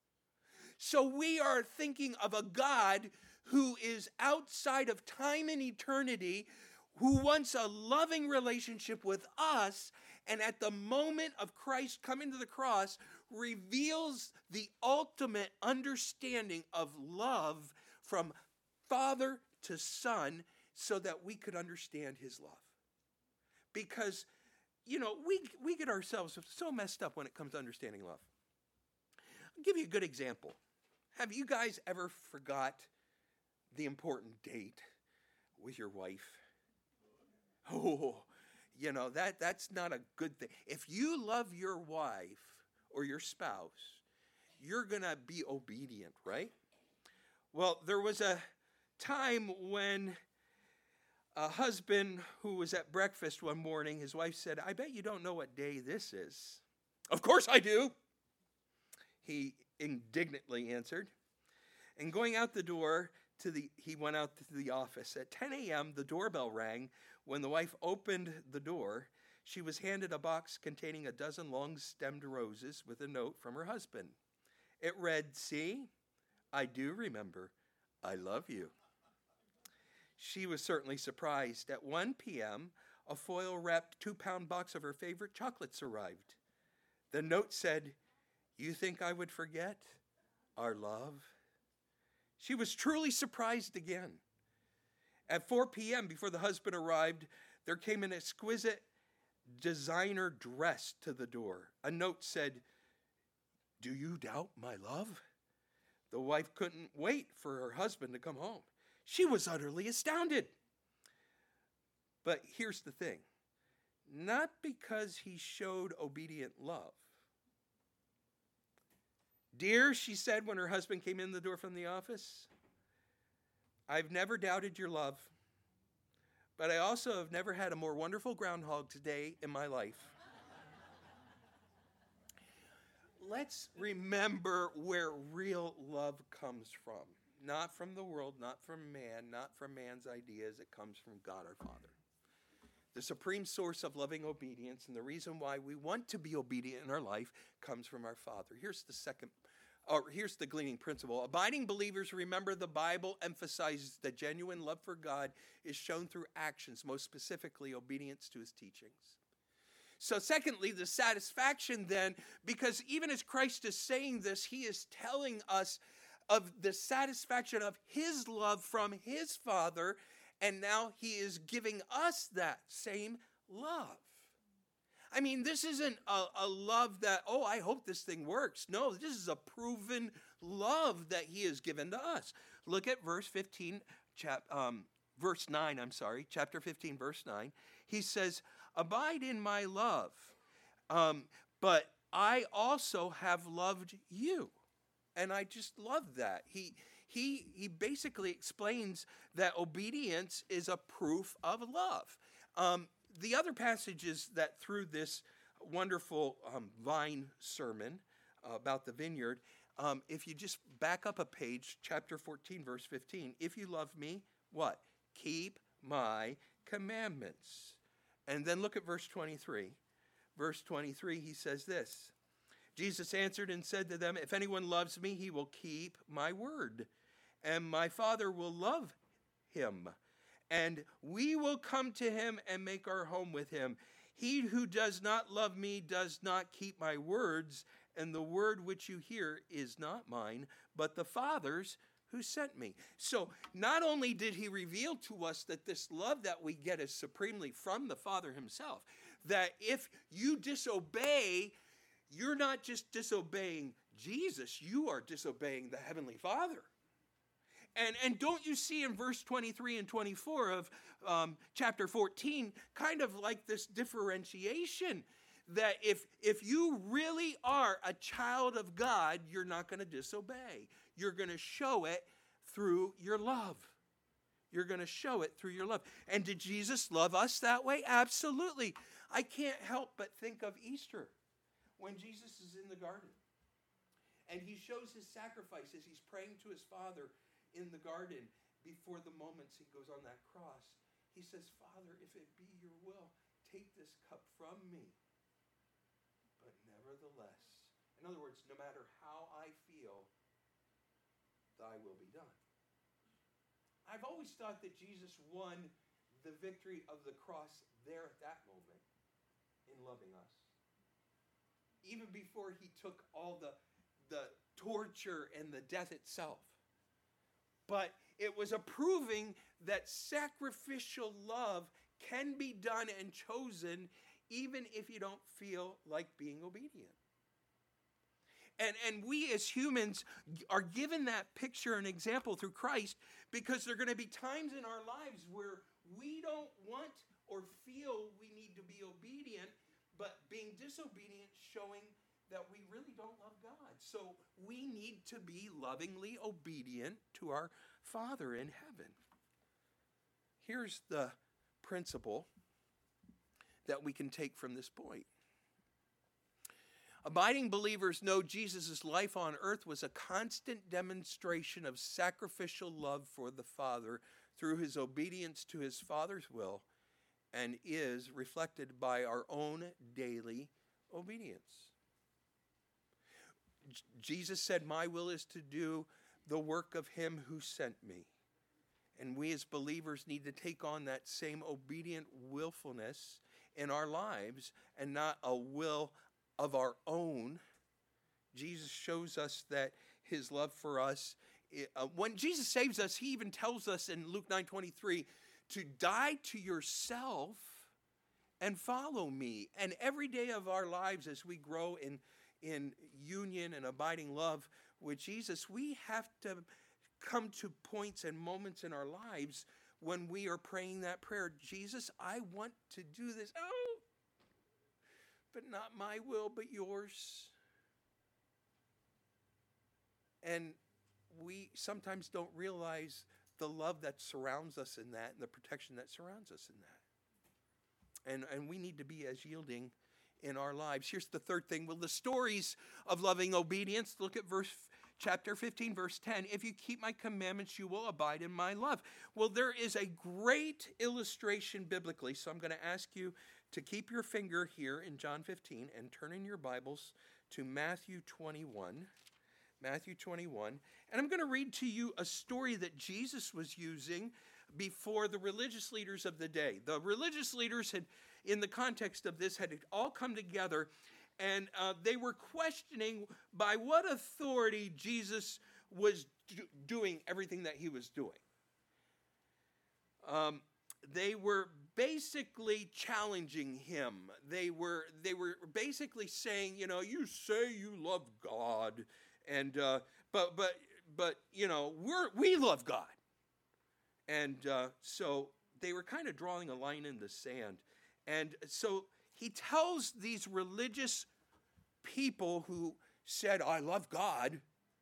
So we are thinking of a God who is outside of time and eternity, who wants a loving relationship with us, and at the moment of Christ coming to the cross, reveals the ultimate understanding of love from Father to Son so that we could understand his love. Because, you know, we, we get ourselves so messed up when it comes to understanding love. I'll give you a good example. Have you guys ever forgot the important date with your wife? Oh, you know, that, that's not a good thing. If you love your wife or your spouse, you're going to be obedient, right? Well, there was a time when a husband who was at breakfast one morning, his wife said, I bet you don't know what day this is. Of course I do, he indignantly answered. And going out the door, to the, he went out to the office. At ten a.m., the doorbell rang. When the wife opened the door, she was handed a box containing a dozen long-stemmed roses with a note from her husband. It read, see, I do remember. I love you. She was certainly surprised. At one p.m., a foil-wrapped two-pound box of her favorite chocolates arrived. The note said, you think I would forget our love? She was truly surprised again. At four p.m., before the husband arrived, there came an exquisite designer dress to the door. A note said, do you doubt my love? The wife couldn't wait for her husband to come home. She was utterly astounded. But here's the thing. Not because he showed obedient love. Dear, she said when her husband came in the door from the office, I've never doubted your love, but I also have never had a more wonderful Groundhog Day in my life. Let's remember where real love comes from. Not from the world, not from man, not from man's ideas. It comes from God our Father. The supreme source of loving obedience, and the reason why we want to be obedient in our life comes from our Father. Here's the second, or here's the gleaning principle. Abiding believers remember the Bible emphasizes that genuine love for God is shown through actions, most specifically obedience to his teachings. So secondly, the satisfaction then, because even as Christ is saying this, he is telling us of the satisfaction of his love from his Father, and now he is giving us that same love. I mean, this isn't a, a love that, oh, I hope this thing works. No, this is a proven love that he has given to us. Look at verse fifteen, chap, um, verse nine, I'm sorry, chapter fifteen, verse nine. He says, abide in my love, um, but I also have loved you And I just love that. He he he basically explains that obedience is a proof of love. Um, the other passages that through this wonderful um, vine sermon uh, about the vineyard, um, if you just back up a page, chapter fourteen, verse fifteen, if you love me, what? Keep my commandments. And then look at verse twenty-three. Verse twenty-three, he says this. Jesus answered and said to them, if anyone loves me, he will keep my word, and my Father will love him, and we will come to him and make our home with him. He who does not love me does not keep my words, and the word which you hear is not mine, but the Father's who sent me. So not only did he reveal to us that this love that we get is supremely from the Father himself, that if you disobey, you're not just disobeying Jesus, you are disobeying the Heavenly Father. And, and don't you see in verse twenty-three and twenty-four of um, chapter fourteen, kind of like this differentiation, that if, if you really are a child of God, you're not going to disobey. You're going to show it through your love. You're going to show it through your love. And did Jesus love us that way? Absolutely. I can't help but think of Easter, when Jesus is in the garden. And he shows his sacrifice as he's praying to his Father in the garden before the moments he goes on that cross. He says, Father, if it be your will, take this cup from me. But nevertheless, in other words, no matter how I feel, thy will be done. I've always thought that Jesus won the victory of the cross there at that moment in loving us. Even before he took all the, the torture and the death itself. But it was a proving that sacrificial love can be done and chosen even if you don't feel like being obedient. And, and we as humans are given that picture and example through Christ because there are going to be times in our lives where we don't want or feel we need to be obedient, but being disobedient showing that we really don't love God. So we need to be lovingly obedient to our Father in heaven. Here's the principle that we can take from this point. Abiding believers know Jesus' life on earth was a constant demonstration of sacrificial love for the Father through his obedience to his Father's will, and is reflected by our own daily obedience. J- Jesus said, my will is to do the work of him who sent me. And we as believers need to take on that same obedient willfulness in our lives and not a will of our own. Jesus shows us that his love for us, uh, when Jesus saves us, he even tells us in Luke nine twenty-three to die to yourself and follow me. And every day of our lives as we grow in, in union and abiding love with Jesus, we have to come to points and moments in our lives when we are praying that prayer, Jesus, I want to do this. Oh, but not my will, but yours. And we sometimes don't realize the love that surrounds us in that and the protection that surrounds us in that. And, and we need to be as yielding in our lives. Here's the third thing. Well, the stories of loving obedience. Look at verse chapter fifteen, verse ten. If you keep my commandments, you will abide in my love. Well, there is a great illustration biblically, so I'm going to ask you to keep your finger here in John fifteen and turn in your Bibles to Matthew twenty-one. Matthew twenty-one. And I'm going to read to you a story that Jesus was using before the religious leaders of the day. The religious leaders had, in the context of this, had all come together, and uh, they were questioning by what authority Jesus was do- doing everything that he was doing. Um, they were basically challenging him. They were they were basically saying, you know, you say you love God, and uh, but but but you know we're we love God, and uh, so they were kind of drawing a line in the sand, and so he tells these religious people who said, I love God,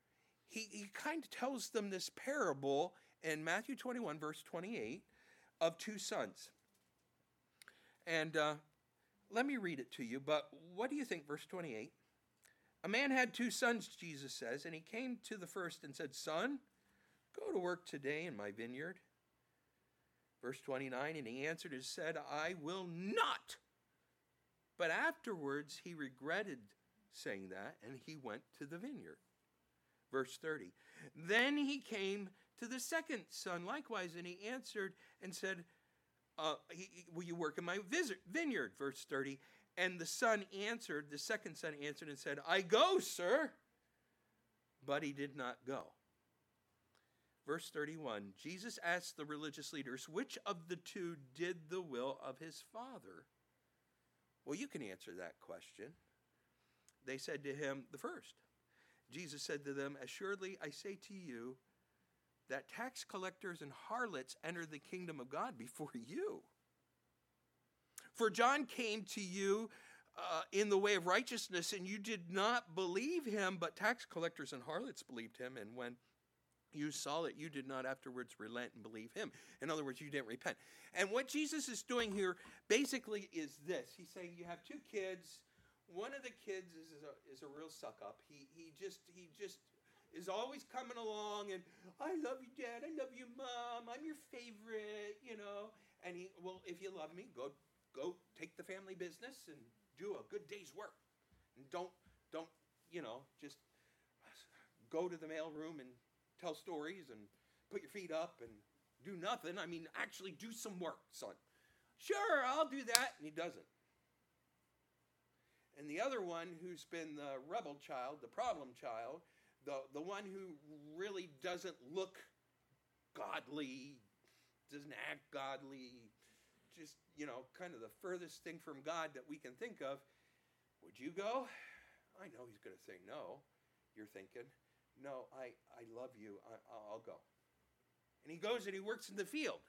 he, he kind of tells them this parable in Matthew twenty-one, verse twenty-eight, of two sons. And uh, let me read it to you, but what do you think, verse twenty-eight? A man had two sons, Jesus says, and he came to the first and said, Son, go to work today in my vineyard. Verse twenty-nine, and he answered and said, I will not. But afterwards he regretted saying that, and he went to the vineyard. Verse thirty, then he came to the second son likewise, and he answered and said, uh, he, will you work in my vineyard? Verse thirty, and the son answered, the second son answered and said, I go, sir. But he did not go. Verse thirty-one, Jesus asked the religious leaders, which of the two did the will of his father? Well, you can answer that question. They said to him, the first. Jesus said to them, assuredly, I say to you that tax collectors and harlots enter the kingdom of God before you. For John came to you uh, in the way of righteousness, and you did not believe him, but tax collectors and harlots believed him, and when you saw it, you did not afterwards relent and believe him. In other words, you didn't repent. And what Jesus is doing here basically is this. He's saying you have two kids. One of the kids is a, is a real suck-up. He, he just he just is always coming along and, I love you, Dad. I love you, Mom. I'm your favorite, you know. And he, well, if you love me, go go take the family business and do a good day's work. And don't, don't you know, just go to the mailroom and tell stories and put your feet up and do nothing. I mean, actually do some work, son. Sure, I'll do that. And he doesn't. And the other one who's been the rebel child, the problem child, the, the one who really doesn't look godly, doesn't act godly, just, you know, kind of the furthest thing from God that we can think of. Would you go? I know he's going to say no. You're thinking, no, I, I love you. I, I'll go. And he goes and he works in the field.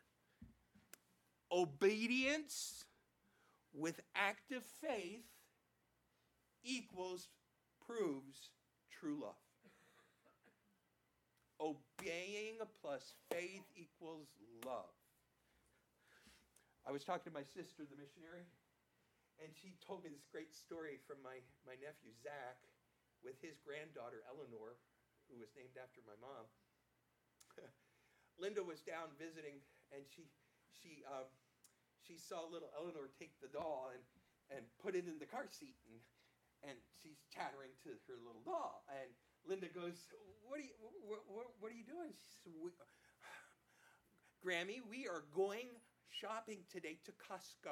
Obedience with active faith equals, proves true love. Obeying plus faith equals love. I was talking to my sister, the missionary, and she told me this great story from my, my nephew, Zach, with his granddaughter, Eleanor, who was named after my mom. Linda was down visiting, and she she um, she saw little Eleanor take the doll and, and put it in the car seat, and and she's chattering to her little doll. And Linda goes, "What are you what, what, what are you doing?" She says, we, "Grammy, we are going shopping today to Costco."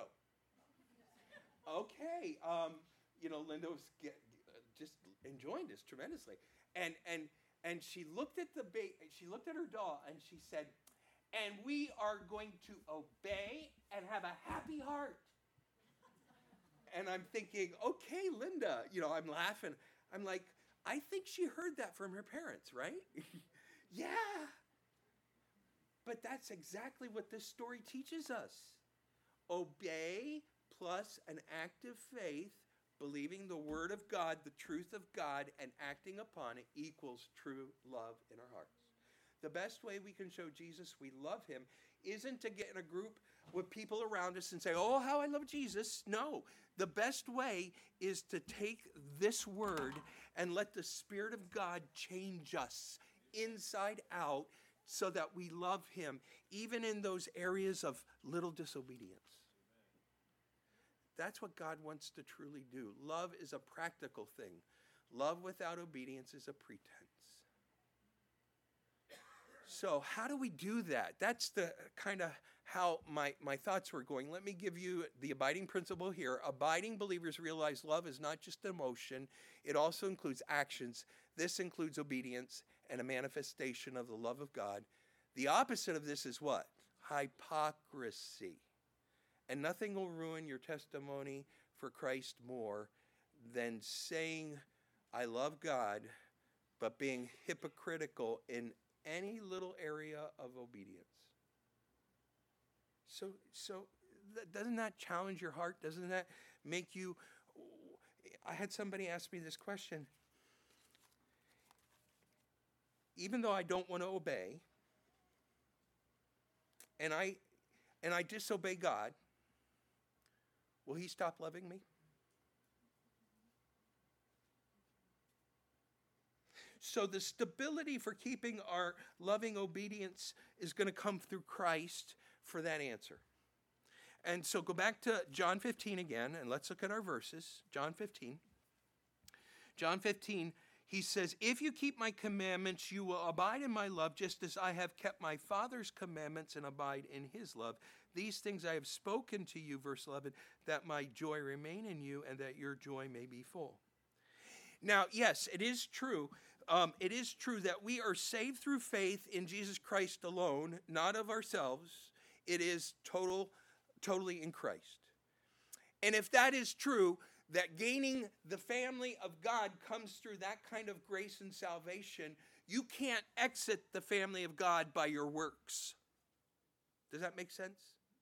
Okay, um, you know, Linda was get, uh, just enjoying this tremendously, and and. And she looked at the ba- she looked at her doll and she said, "And we are going to obey and have a happy heart." And I'm thinking, okay, Linda, you know, I'm laughing. I'm like, I think she heard that from her parents, right? Yeah. But that's exactly what this story teaches us. Obey plus an active faith, believing the word of God, the truth of God, and acting upon it equals true love in our hearts. The best way we can show Jesus we love him isn't to get in a group with people around us and say, "Oh, how I love Jesus." No, the best way is to take this word and let the Spirit of God change us inside out so that we love him, even in those areas of little disobedience. That's what God wants to truly do. Love is a practical thing. Love without obedience is a pretense. So how do we do that? That's the kind of how my, my thoughts were going. Let me give you the abiding principle here. Abiding believers realize love is not just emotion. It also includes actions. This includes obedience and a manifestation of the love of God. The opposite of this is what? Hypocrisy. And nothing will ruin your testimony for Christ more than saying, "I love God," but being hypocritical in any little area of obedience. So, so that, doesn't that challenge your heart? Doesn't that make you... I had somebody ask me this question. even though I don't want to obey, and I and I disobey God, will he stop loving me? So the stability for keeping our loving obedience is going to come through Christ for that answer. And so go back to John fifteen again, and let's look at our verses. John fifteen. John fifteen, he says, if you keep my commandments, you will abide in my love, just as I have kept my Father's commandments and abide in his love. These things I have spoken to you, verse eleven, that my joy remain in you and that your joy may be full. Now, yes, it is true. Um, it is true that we are saved through faith in Jesus Christ alone, not of ourselves. It is total, totally in Christ. And if that is true, that gaining the family of God comes through that kind of grace and salvation, you can't exit the family of God by your works. Does that make sense?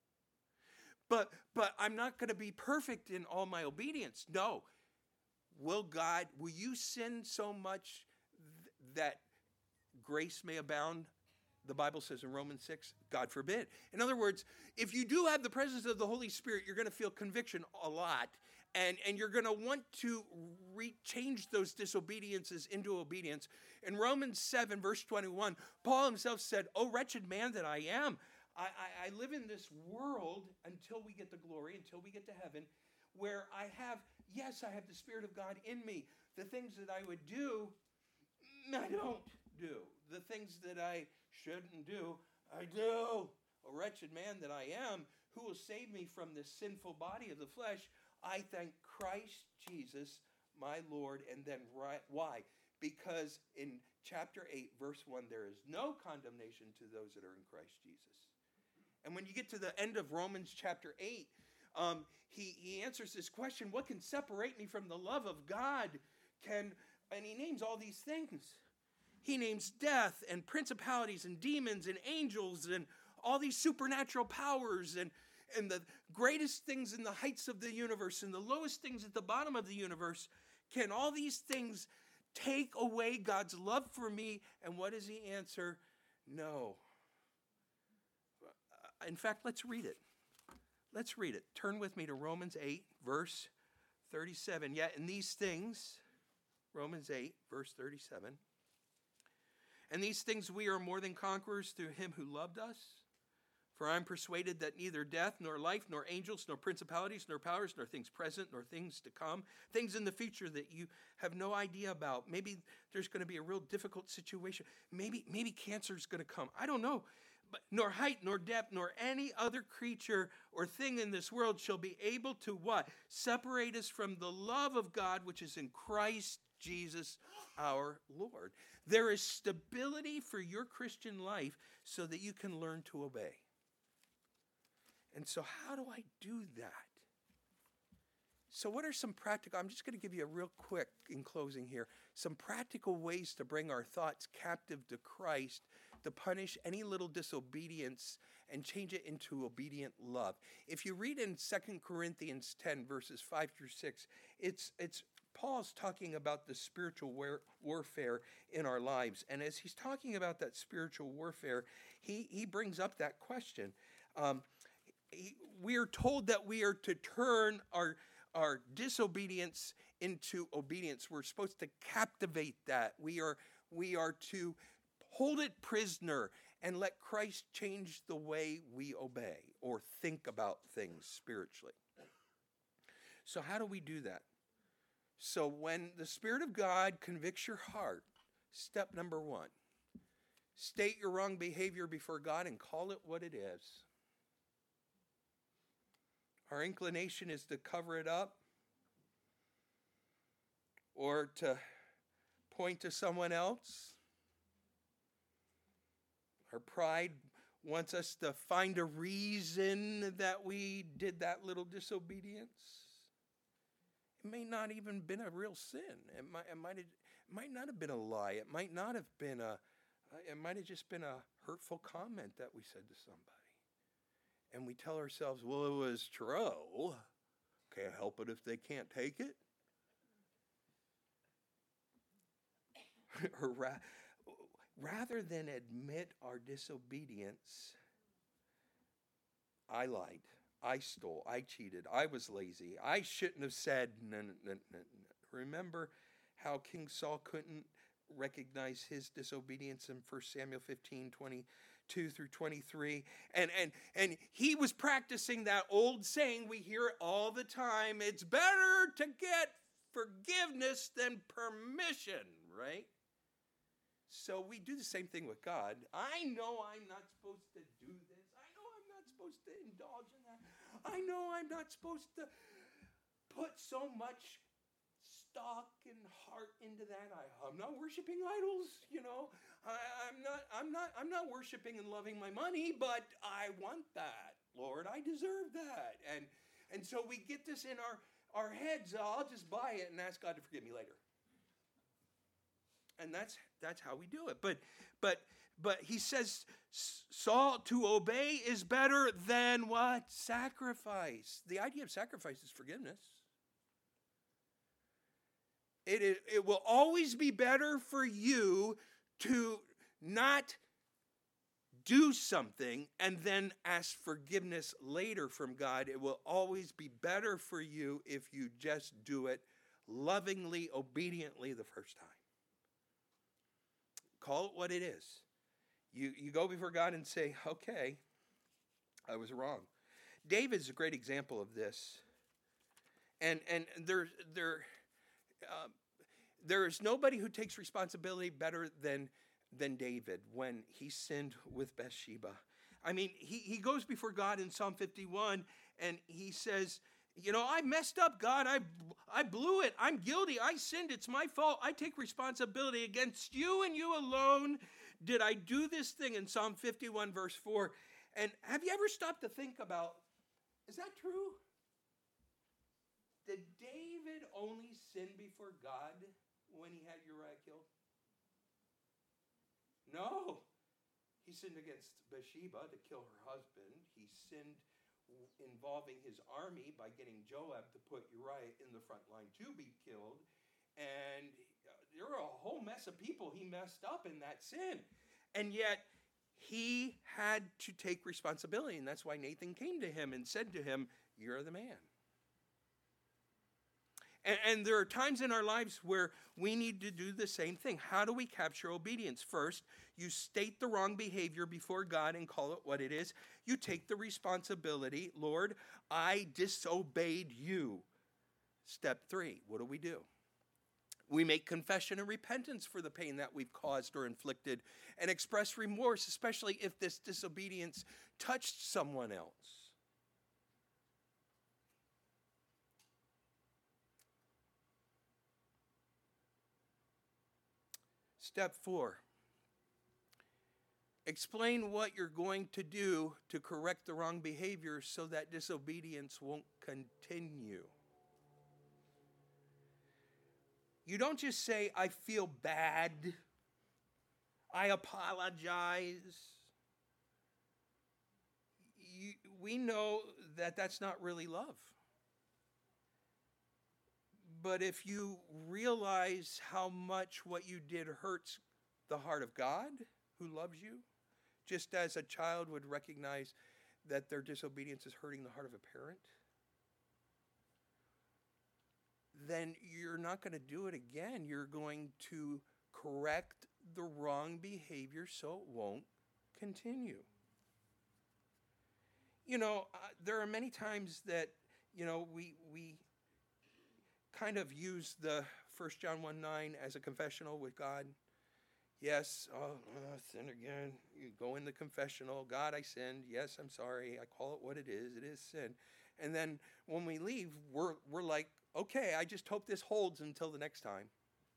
But, but I'm not going to be perfect in all my obedience. No. Will God, will you sin so much that grace may abound? The Bible says in Romans six, God forbid. In other words, if you do have the presence of the Holy Spirit, you're going to feel conviction a lot, and, and you're going to want to re- change those disobediences into obedience. In Romans seven, verse twenty-one, Paul himself said, "O wretched man that I am, I, I, I live in this world until we get to glory, until we get to heaven, where I have, yes, I have the Spirit of God in me. The things that I would do, I don't do. The things that I shouldn't do, I do. A wretched man that I am, who will save me from this sinful body of the flesh? I thank Christ Jesus, my Lord." And then right, why? Because in chapter eight, verse one, there is no condemnation to those that are in Christ Jesus. And when you get to the end of Romans chapter eight, um, he, he answers this question, what can separate me from the love of God? Can, and he names all these things. He names death and principalities and demons and angels and all these supernatural powers and, and the greatest things in the heights of the universe and the lowest things at the bottom of the universe. Can all these things take away God's love for me? And what does he answer? No. In fact, let's read it. Let's read it. Turn with me to Romans eight, verse thirty-seven. Yet in these things, Romans eight, verse thirty-seven, and these things we are more than conquerors through him who loved us. For I am persuaded that neither death, nor life, nor angels, nor principalities, nor powers, nor things present, nor things to come, things in the future that you have no idea about. Maybe there's going to be a real difficult situation. Maybe, maybe cancer is going to come. I don't know. But nor height, nor depth, nor any other creature or thing in this world shall be able to what? Separate us from the love of God, which is in Christ Jesus our Lord. There is stability for your Christian life so that you can learn to obey. And so how do I do that? So what are some practical, I'm just going to give you a real quick in closing here, some practical ways to bring our thoughts captive to Christ, to punish any little disobedience and change it into obedient love. If you read in Second Corinthians ten, verses five through six, it's, it's Paul's talking about the spiritual war, warfare in our lives. And as he's talking about that spiritual warfare, he, he brings up that question. Um, he, we are told that we are to turn our our disobedience into obedience. We're supposed to captivate that. We are, we are to hold it prisoner and let Christ change the way we obey or think about things spiritually. So how do we do that? So when the Spirit of God convicts your heart, step number one, state your wrong behavior before God and call it what it is. Our inclination is to cover it up or to point to someone else. Our pride wants us to find a reason that we did that little disobedience. It may not even been a real sin. It might, it might, have, it might not have been a lie. It might not have been a, it might have just been a hurtful comment that we said to somebody. And we tell ourselves, well, it was true. Can't help it if they can't take it. rather than admit our disobedience, I lied, I stole, I cheated, I was lazy, I shouldn't have said, no, no, no, no. Remember how King Saul couldn't recognize his disobedience in First Samuel fifteen, twenty-two through twenty-three. And, and, and he was practicing that old saying, we hear it all the time, it's better to get forgiveness than permission, right? So we do the same thing with God. I know I'm not supposed to do this. I know I'm not supposed to indulge in that. I know I'm not supposed to put so much stock and heart into that. I, I'm not worshiping idols, you know. I, I'm not. I'm not. I'm not worshiping and loving my money, but I want that, Lord. I deserve that, and and so we get this in our our heads. Uh, I'll just buy it and ask God to forgive me later. And that's that's how we do it. But but but he says, Saul, to obey is better than what? Sacrifice. The idea of sacrifice is forgiveness. It, it, it will always be better for you to not do something and then ask forgiveness later from God. It will always be better for you if you just do it lovingly, obediently the first time. Call it what it is. You, you go before God and say, okay, I was wrong. David's a great example of this. And and there, there, uh, there is nobody who takes responsibility better than, than David when he sinned with Bathsheba. I mean, he, he goes before God in Psalm fifty-one and he says, you know, I messed up, God. I, I blew it. I'm guilty. I sinned. It's my fault. I take responsibility against you and you alone. Did I do this thing in Psalm fifty-one, verse four? And have you ever stopped to think about, is that true? Did David only sin before God when he had Uriah killed? No. He sinned against Bathsheba to kill her husband. He sinned involving his army by getting Joab to put Uriah in the front line to be killed. And there were a whole mess of people he messed up in that sin. And yet he had to take responsibility. And that's why Nathan came to him and said to him, you're the man. And, and there are times in our lives where we need to do the same thing. How do we capture obedience? First, you state the wrong behavior before God and call it what it is. You take the responsibility. Lord, I disobeyed you. Step three, what do we do? We make confession and repentance for the pain that we've caused or inflicted and express remorse, especially if this disobedience touched someone else. Step four, explain what you're going to do to correct the wrong behavior so that disobedience won't continue. You don't just say, I feel bad, I apologize. You, we know that that's not really love. But if you realize how much what you did hurts the heart of God, who loves you, just as a child would recognize that their disobedience is hurting the heart of a parent, then you're not going to do it again. You're going to correct the wrong behavior so it won't continue. You know, uh, there are many times that, you know, we we kind of use the First John one nine as a confessional with God. Yes, oh, uh, sin again. You go in the confessional. God, I sinned. Yes, I'm sorry. I call it what it is. It is sin. And then when we leave, we're we're like, okay, I just hope this holds until the next time.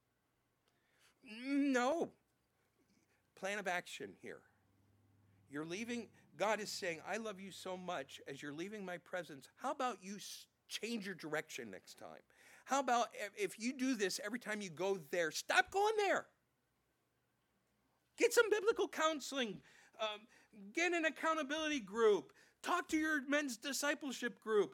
No. Plan of action here. You're leaving. God is saying, I love you so much. As you're leaving my presence, how about you change your direction next time? How about if you do this every time you go there, stop going there. Get some biblical counseling. Um, get an accountability group. Talk to your men's discipleship group.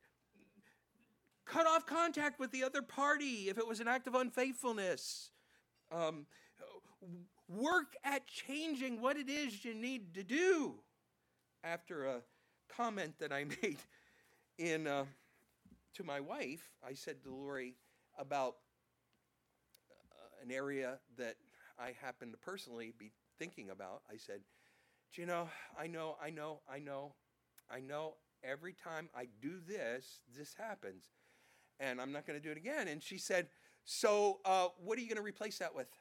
Cut off contact with the other party if it was an act of unfaithfulness. Um, Work at changing what it is you need to do. After a comment that I made in uh, to my wife, I said to Lori about uh, an area that I happen to personally be thinking about. I said, do you know, I know, I know, I know, I know every time I do this, this happens. And I'm not going to do it again. And she said, so uh, what are you going to replace that with?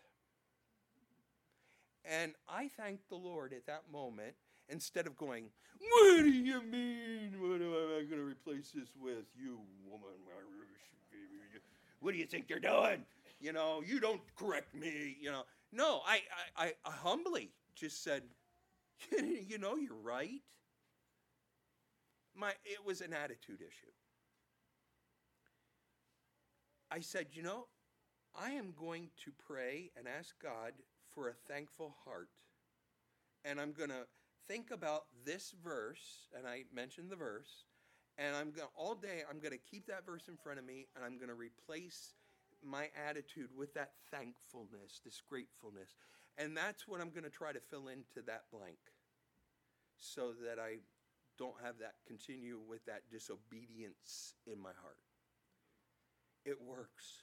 And I thanked the Lord at that moment, instead of going, what do you mean? What am I going to replace this with? You woman. What do you think you're doing? You know, you don't correct me. You know, no, I, I, I humbly just said, you know, you're right. My, it was an attitude issue. I said, you know, I am going to pray and ask God for a thankful heart. And I'm going to think about this verse, and I mentioned the verse, and I'm going all day I'm going to keep that verse in front of me, and I'm going to replace my attitude with that thankfulness, this gratefulness. And that's what I'm going to try to fill into that blank, so that I don't have that continue with that disobedience in my heart. It works.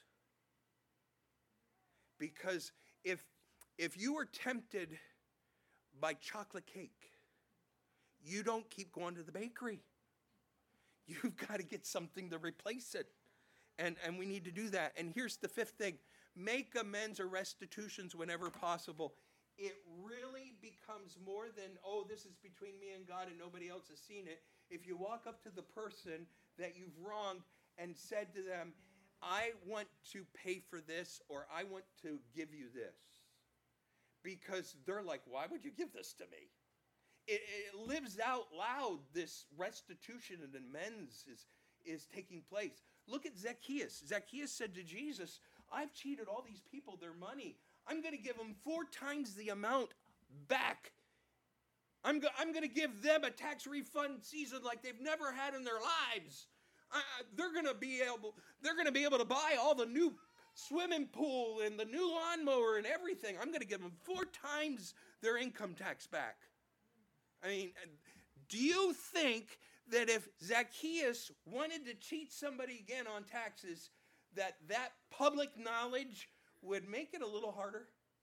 Because if if you are tempted by chocolate cake, you don't keep going to the bakery. You've got to get something to replace it. And, and we need to do that. And here's the fifth thing. Make amends or restitutions whenever possible. It really becomes more than, oh, this is between me and God and nobody else has seen it. If you walk up to the person that you've wronged and said to them, I want to pay for this, or I want to give you this. Because they're like, why would you give this to me? It, it lives out loud, this restitution and amends is, is taking place. Look at Zacchaeus. Zacchaeus said to Jesus, I've cheated all these people their money. I'm going to give them four times the amount back. I'm, go- I'm going to give them a tax refund season like they've never had in their lives. Uh, they're going to be able, they're going to be able to buy all the new swimming pool and the new lawnmower and everything. I'm going to give them four times their income tax back. I mean, do you think that if Zacchaeus wanted to cheat somebody again on taxes, that that public knowledge would make it a little harder?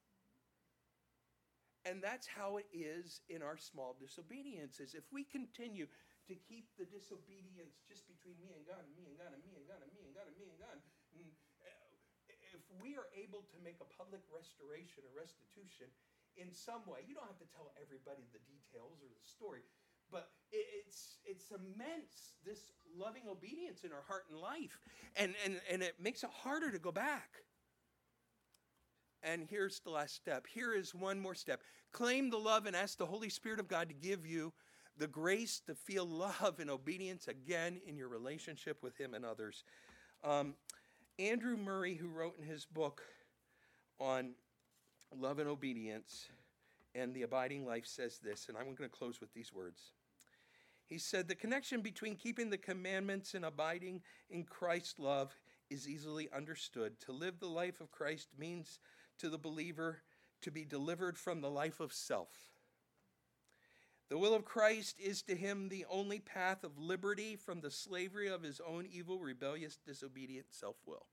And that's how it is in our small disobediences. If we continue to keep the disobedience just between me and God and me and God and me and God and me and God and me and God, and if we are able to make a public restoration or restitution in some way, you don't have to tell everybody the details or the story, but it's it's immense, this loving obedience in our heart and life. And, and, and it makes it harder to go back. And here's the last step. Here is one more step. Claim the love and ask the Holy Spirit of God to give you the grace to feel love and obedience again in your relationship with Him and others. Um, Andrew Murray, who wrote in his book on love and obedience and the abiding life, says this, and I'm going to close with these words. He said, the connection between keeping the commandments and abiding in Christ's love is easily understood. To live the life of Christ means to the believer to be delivered from the life of self. The will of Christ is to him the only path of liberty from the slavery of his own evil, rebellious, disobedient self-will.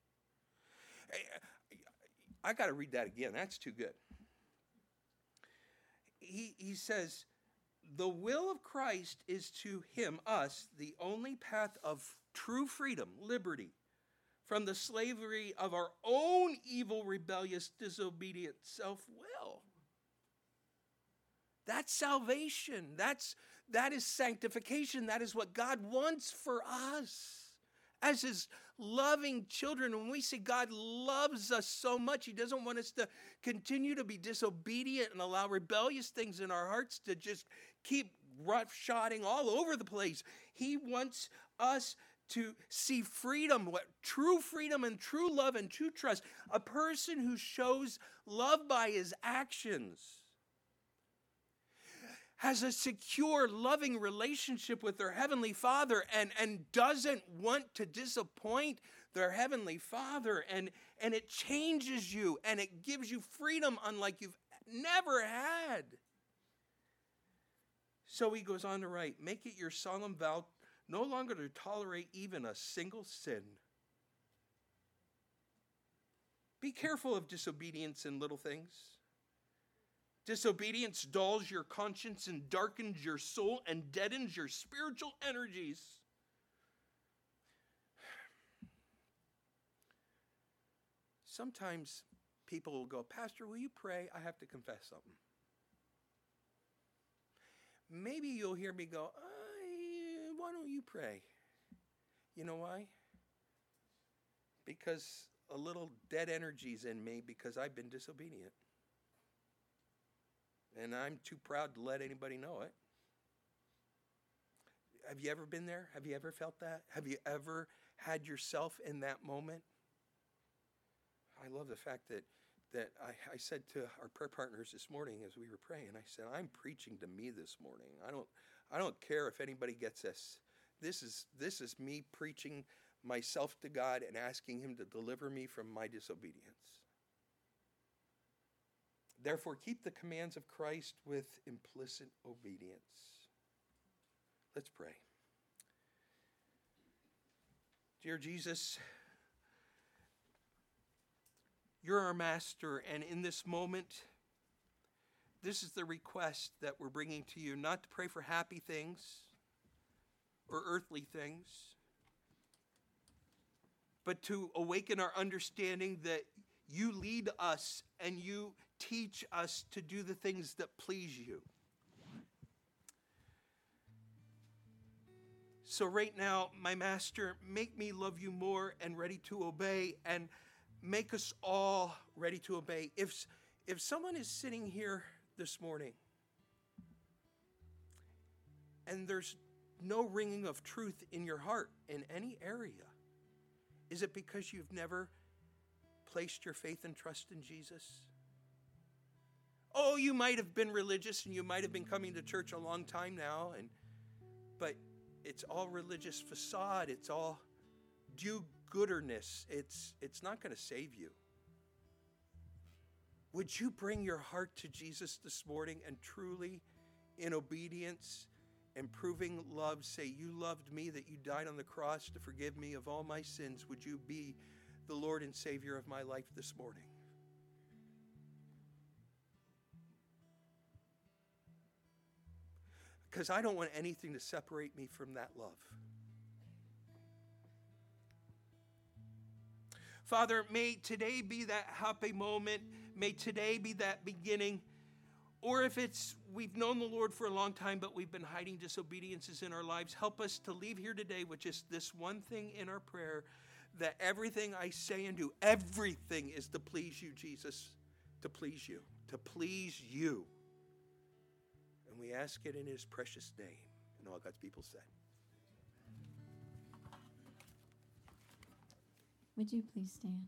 I, I got to read that again. That's too good. He, he says, the will of Christ is to him, us, the only path of true freedom, liberty, from the slavery of our own evil, rebellious, disobedient self-will. That's salvation. That's, that is sanctification. That is what God wants for us as His loving children. When we say God loves us so much, He doesn't want us to continue to be disobedient and allow rebellious things in our hearts to just keep roughshotting all over the place. He wants us to see freedom, what true freedom and true love and true trust. A person who shows love by his actions has a secure, loving relationship with their Heavenly Father and, and doesn't want to disappoint their Heavenly Father. And, and it changes you and it gives you freedom unlike you've Never had. So he goes on to write, make it your solemn vow no longer to tolerate even a single sin. Be careful of disobedience in little things. Disobedience dulls your conscience and darkens your soul and deadens your spiritual energies. Sometimes people will go, Pastor, will you pray? I have to confess something. Maybe you'll hear me go, uh, why don't you pray? You know why? Because a little dead energy's in me because I've been disobedient. And I'm too proud to let anybody know it. Have you ever been there? Have you ever felt that? Have you ever had yourself in that moment? I love the fact that that I, I said to our prayer partners this morning as we were praying, I said, I'm preaching to me this morning. I don't I don't care if anybody gets this. This is this is me preaching myself to God and asking him to deliver me from my disobedience. Therefore, keep the commands of Christ with implicit obedience. Let's pray. Dear Jesus, you're our master, and in this moment, this is the request that we're bringing to you, not to pray for happy things or earthly things, but to awaken our understanding that you lead us and you teach us to do the things that please you. So right now, my master, make me love you more and ready to obey, and make us all ready to obey. If, if someone is sitting here this morning and there's no ringing of truth in your heart in any area, is it because you've never placed your faith and trust in Jesus? Oh, you might have been religious and you might have been coming to church a long time now, and but it's all religious facade. It's all do-gooderness. It's, it's not going to save you. Would you bring your heart to Jesus this morning and truly, in obedience and proving love, say, you loved me, that you died on the cross to forgive me of all my sins. Would you be the Lord and Savior of my life this morning? Because I don't want anything to separate me from that love. Father, may today be that happy moment. May today be that beginning. Or if it's we've known the Lord for a long time, but we've been hiding disobediences in our lives, help us to leave here today with just this one thing in our prayer, that everything I say and do, everything is to please you, Jesus, to please you, to please you. And we ask it in his precious name. And all God's people said. Would you please stand?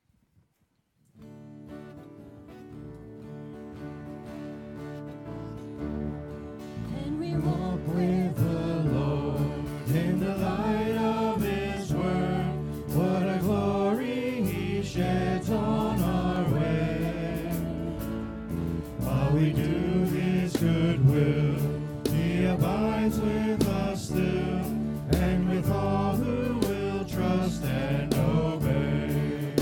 And we Walk with the Lord in the light of his word. What a glory he sheds on our way. While we do his good will, he abides with us still, and with all who will trust and obey.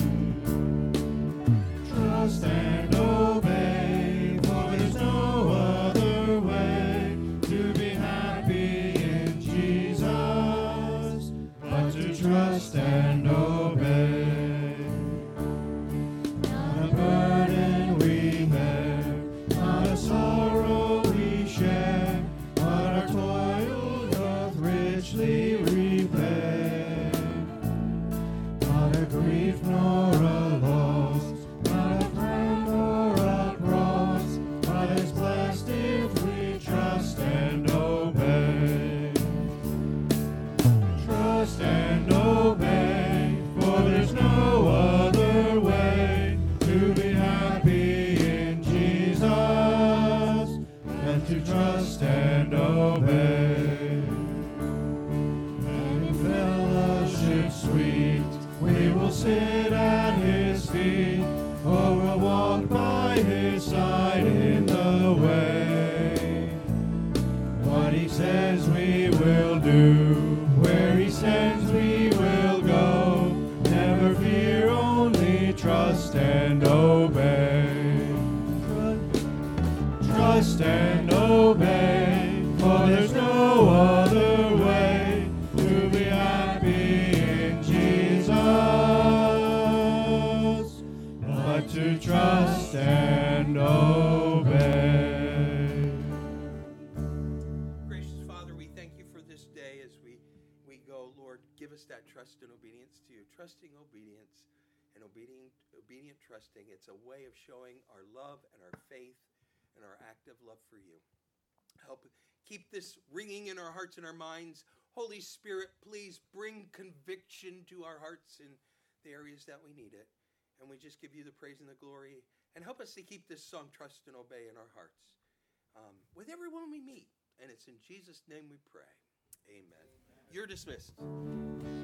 Trust and obey, for there's no other way to be happy in Jesus but to trust and obey. Not a burden we bear, not a sorrow we share, but our toil doth richly repay. Not a grief nor a loss, not a friend nor a cross, but is blessed if we trust and obey. Trust and obey, for there's no other way to be happy in Jesus than to trust and obey. And in fellowship sweet, we will sit at his feet, or we'll walk by his side trust and obey, for there's no other way to be happy in Jesus but to trust and obey. Gracious Father, we thank you for this day as we, we go. Lord, give us that trust and obedience to you. Trusting obedience and obedient, obedient trusting. It's a way of showing our love and our faith and our active love for you. Help keep this ringing in our hearts and our minds. Holy Spirit, please bring conviction to our hearts in the areas that we need it. And we just give you the praise and the glory. And help us to keep this song, Trust and Obey, in our hearts um, with everyone we meet. And it's in Jesus' name we pray. Amen. You're dismissed.